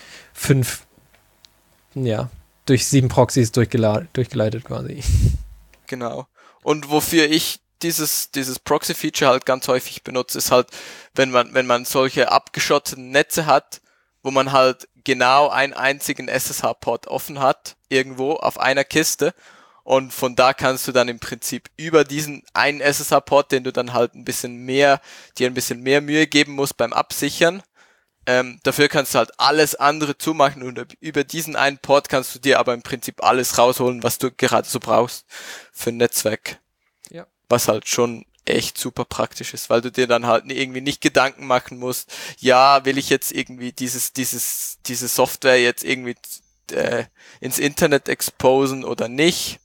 S4: 7 Proxys durchgeleitet quasi.
S3: Genau. Und wofür ich dieses Proxy-Feature halt ganz häufig benutze, ist halt, wenn man solche abgeschotteten Netze hat, wo man halt genau einen einzigen SSH-Port offen hat, irgendwo auf einer Kiste. Und von da kannst du dann im Prinzip über diesen einen SSH-Port, den du dann halt dir ein bisschen mehr Mühe geben musst beim Absichern, dafür kannst du halt alles andere zumachen und über diesen einen Port kannst du dir aber im Prinzip alles rausholen, was du gerade so brauchst für ein Netzwerk.
S4: Ja.
S3: Was halt schon echt super praktisch ist, weil du dir dann halt irgendwie nicht Gedanken machen musst, ja, will ich jetzt irgendwie diese Software jetzt irgendwie ins Internet exposen oder nicht.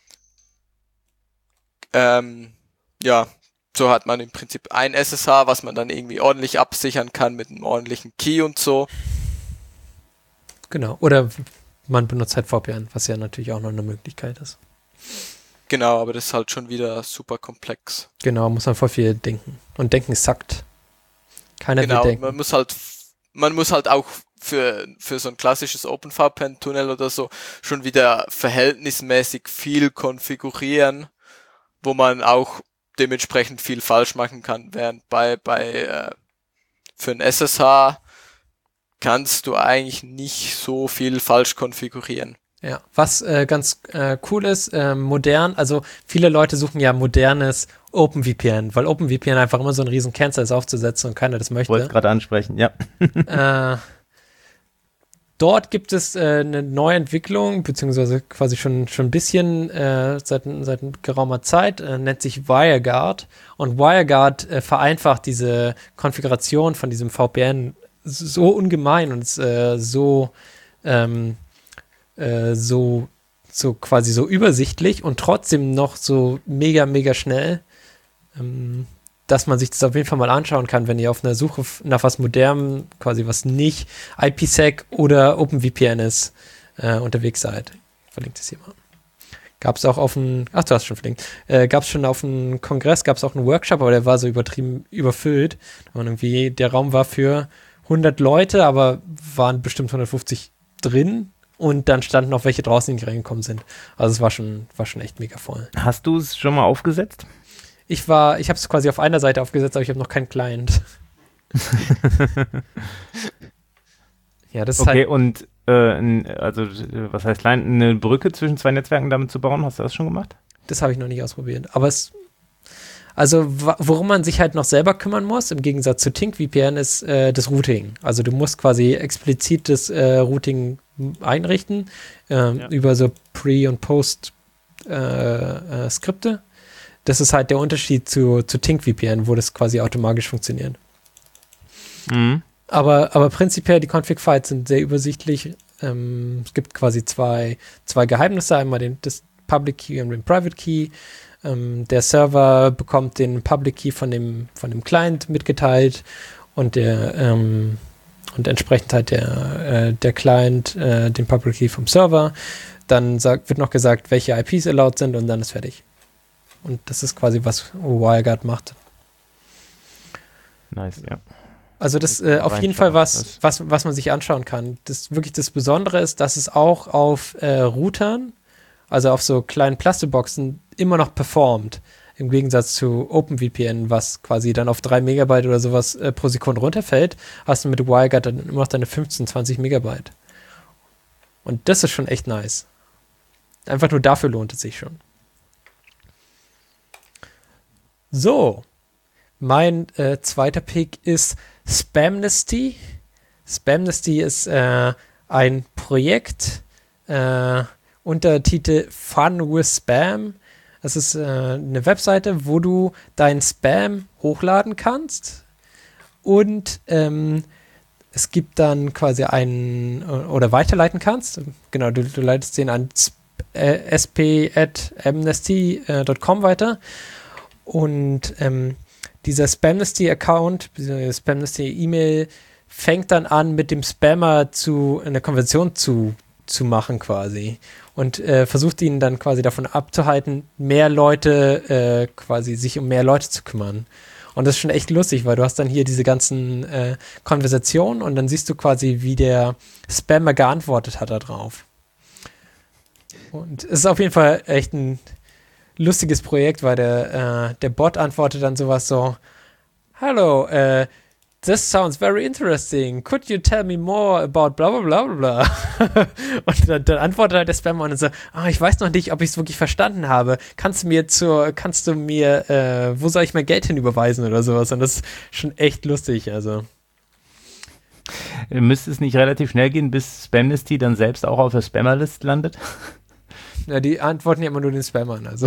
S3: Ja, so hat man im Prinzip ein SSH, was man dann irgendwie ordentlich absichern kann mit einem ordentlichen Key und so.
S4: Genau, oder man benutzt halt VPN, was ja natürlich auch noch eine Möglichkeit ist.
S3: Genau, aber das ist halt schon wieder super komplex.
S4: Genau, muss man voll viel denken. Und denken sackt. Keiner will denken.
S3: Man muss halt auch für so ein klassisches OpenVPN-Tunnel oder so schon wieder verhältnismäßig viel konfigurieren, wo man auch dementsprechend viel falsch machen kann, während für ein SSH kannst du eigentlich nicht so viel falsch konfigurieren.
S4: Ja, was ganz cool ist, modern, also viele Leute suchen ja modernes OpenVPN, weil OpenVPN einfach immer so ein riesen Cancer ist aufzusetzen und keiner das möchte.
S2: Wollte es gerade ansprechen, ja.
S4: Dort gibt es eine neue Entwicklung, beziehungsweise quasi schon ein bisschen seit geraumer Zeit, nennt sich WireGuard. Und WireGuard vereinfacht diese Konfiguration von diesem VPN so ungemein und ist so quasi so übersichtlich und trotzdem noch so mega, mega schnell, dass man sich das auf jeden Fall mal anschauen kann, wenn ihr auf einer Suche nach was Modernem, quasi was nicht IPsec oder OpenVPN ist, unterwegs seid. Ich verlinke das hier mal. Gab es auch auf dem, du hast schon verlinkt, gab es schon auf dem Kongress, gab es auch einen Workshop, aber der war so übertrieben überfüllt. Und irgendwie, der Raum war für 100 Leute, aber waren bestimmt 150 drin. Und dann standen auch welche draußen, die reingekommen sind. Also es war schon echt mega voll.
S2: Hast du es schon mal aufgesetzt?
S4: Ich habe es quasi auf einer Seite aufgesetzt, aber ich habe noch keinen Client. Ja, das ist
S2: okay,
S4: halt.
S2: Und was heißt Client? Eine Brücke zwischen zwei Netzwerken damit zu bauen? Hast du das schon gemacht?
S4: Das habe ich noch nicht ausprobiert. Aber worum man sich halt noch selber kümmern muss, im Gegensatz zu TinkVPN, ist das Routing. Also du musst quasi explizit das Routing einrichten über so Pre- und Post-Skripte. Das ist halt der Unterschied zu TinkVPN, wo das quasi automatisch funktioniert.
S2: Mhm.
S4: Aber prinzipiell, die Config-Files sind sehr übersichtlich. Es gibt quasi zwei Geheimnisse, einmal das Public Key und den Private Key. Der Server bekommt den Public Key von dem Client mitgeteilt und entsprechend halt der Client den Public Key vom Server. Dann wird noch gesagt, welche IPs erlaubt sind und dann ist fertig. Und das ist quasi, was WireGuard macht.
S2: Nice, ja.
S4: Also das auf jeden Fall was man sich anschauen kann. Das wirklich das Besondere ist, dass es auch auf Routern, also auf so kleinen Plastikboxen, immer noch performt. Im Gegensatz zu OpenVPN, was quasi dann auf 3 Megabyte oder sowas pro Sekunde runterfällt, hast du mit WireGuard dann immer noch deine 15, 20 Megabyte. Und das ist schon echt nice. Einfach nur dafür lohnt es sich schon. So. Mein zweiter Pick ist Spamnesty. Spamnesty ist ein Projekt unter Titel Fun with Spam. Das ist eine Webseite, wo du deinen Spam hochladen kannst und es gibt dann quasi oder weiterleiten kannst. Genau, du leitest den an sp@amnesty.com weiter und dieser Spamnesty-Account, Spamnesty-E-Mail fängt dann an, mit dem Spammer eine Konversation zu machen quasi und versucht ihn dann quasi davon abzuhalten, mehr Leute quasi sich um mehr Leute zu kümmern. Und das ist schon echt lustig, weil du hast dann hier diese ganzen Konversationen und dann siehst du quasi, wie der Spammer geantwortet hat da drauf. Und es ist auf jeden Fall echt ein lustiges Projekt, weil der Bot antwortet dann sowas so: Hallo, this sounds very interesting. Could you tell me more about bla bla bla bla? Und dann antwortet halt der Spammer und so: ich weiß noch nicht, ob ich es wirklich verstanden habe. Kannst du mir, wo soll ich mein Geld hinüberweisen oder sowas? Und das ist schon echt lustig, also.
S2: Müsste es nicht relativ schnell gehen, bis Spamnesty dann selbst auch auf der Spammerlist landet?
S4: Ja, die antworten ja immer nur den Spammern, also.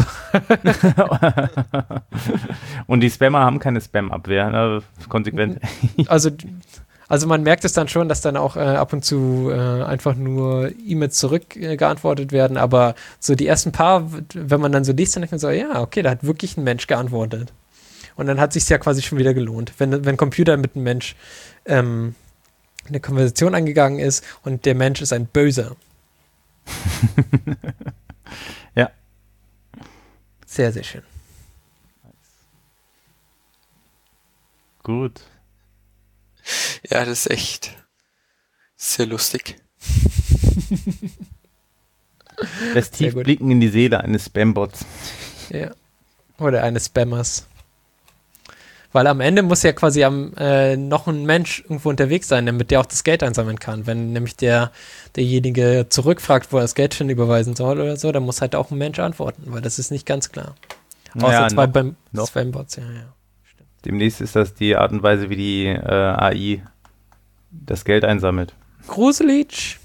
S2: Und die Spammer haben keine Spam-Abwehr, ne? Konsequent.
S4: Also man merkt es dann schon, dass dann auch ab und zu einfach nur E-Mails zurückgeantwortet werden, aber so die ersten paar, wenn man dann so liest, dann denkt man so, ja, okay, da hat wirklich ein Mensch geantwortet. Und dann hat es sich ja quasi schon wieder gelohnt. Wenn Computer mit einem Mensch eine Konversation angegangen ist und der Mensch ist ein Böser.
S2: Ja.
S4: Sehr, sehr schön.
S2: Gut.
S3: Ja, das ist echt sehr lustig.
S2: Lässt tief blicken in die Seele eines Spambots.
S4: Ja. Oder eines Spammers. Weil am Ende muss ja quasi noch ein Mensch irgendwo unterwegs sein, damit der auch das Geld einsammeln kann. Wenn nämlich derjenige zurückfragt, wo er das Geld schon überweisen soll oder so, dann muss halt auch ein Mensch antworten, weil das ist nicht ganz klar. Außer beim Spambots, ja. Stimmt.
S2: Demnächst ist das die Art und Weise, wie die AI das Geld einsammelt.
S4: Gruselig.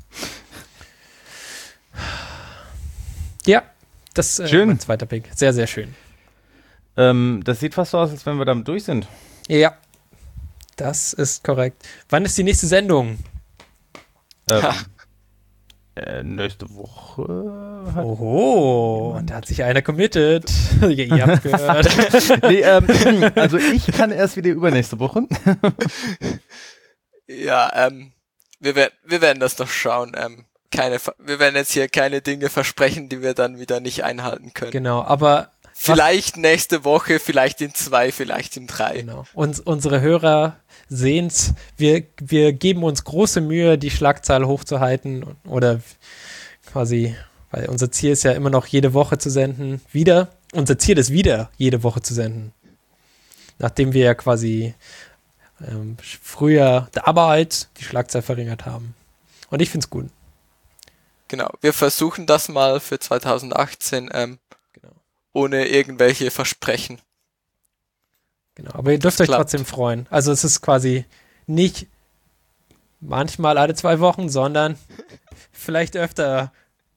S4: Ja, das ist mein zweiter Pick. Sehr, sehr schön.
S2: Das sieht fast so aus, als wenn wir damit durch sind.
S4: Ja, das ist korrekt. Wann ist die nächste Sendung?
S2: Nächste Woche.
S4: Oho, da hat sich einer committed. Ihr habt gehört.
S5: Nee, also ich kann erst wieder übernächste Woche.
S3: Ja, wir werden das doch schauen. Wir werden jetzt hier keine Dinge versprechen, die wir dann wieder nicht einhalten können.
S4: Genau, aber
S3: vielleicht nächste Woche, vielleicht in 2, vielleicht in 3.
S4: Genau. Unsere Hörer sehen's. Wir geben uns große Mühe, die Schlagzahl hochzuhalten oder quasi, weil unser Ziel ist ja immer noch jede Woche zu senden. Unser Ziel ist wieder jede Woche zu senden. Nachdem wir ja quasi früher aber halt die Schlagzahl verringert haben. Und ich find's gut.
S3: Genau, wir versuchen das mal für 2018 ohne irgendwelche Versprechen.
S4: Genau, aber ihr dürft euch trotzdem freuen. Also es ist quasi nicht manchmal alle 2 Wochen, sondern vielleicht öfter.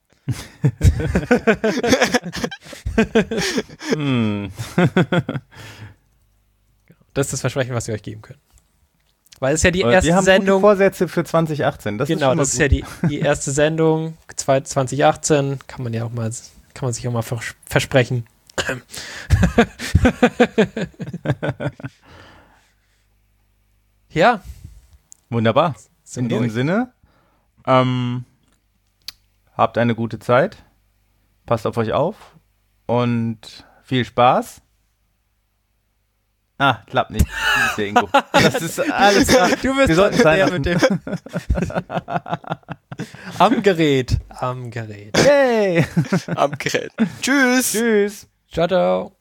S4: Das ist das Versprechen, was wir euch geben können. Weil es ja die erste
S5: wir haben
S4: Sendung.
S5: Gute Vorsätze für 2018.
S4: Das ist ja die erste Sendung 2018. Kann man sich auch mal versprechen. Ja.
S5: Wunderbar. In diesem Sinne, habt eine gute Zeit. Passt auf euch auf und viel Spaß. Klappt nicht. Das ist der Ingo. Das ist alles klar.
S4: Du bist der mit dem Am Gerät.
S5: Yay!
S3: Am Gerät. Tschüss.
S5: Tschüss.
S4: Ciao, ciao.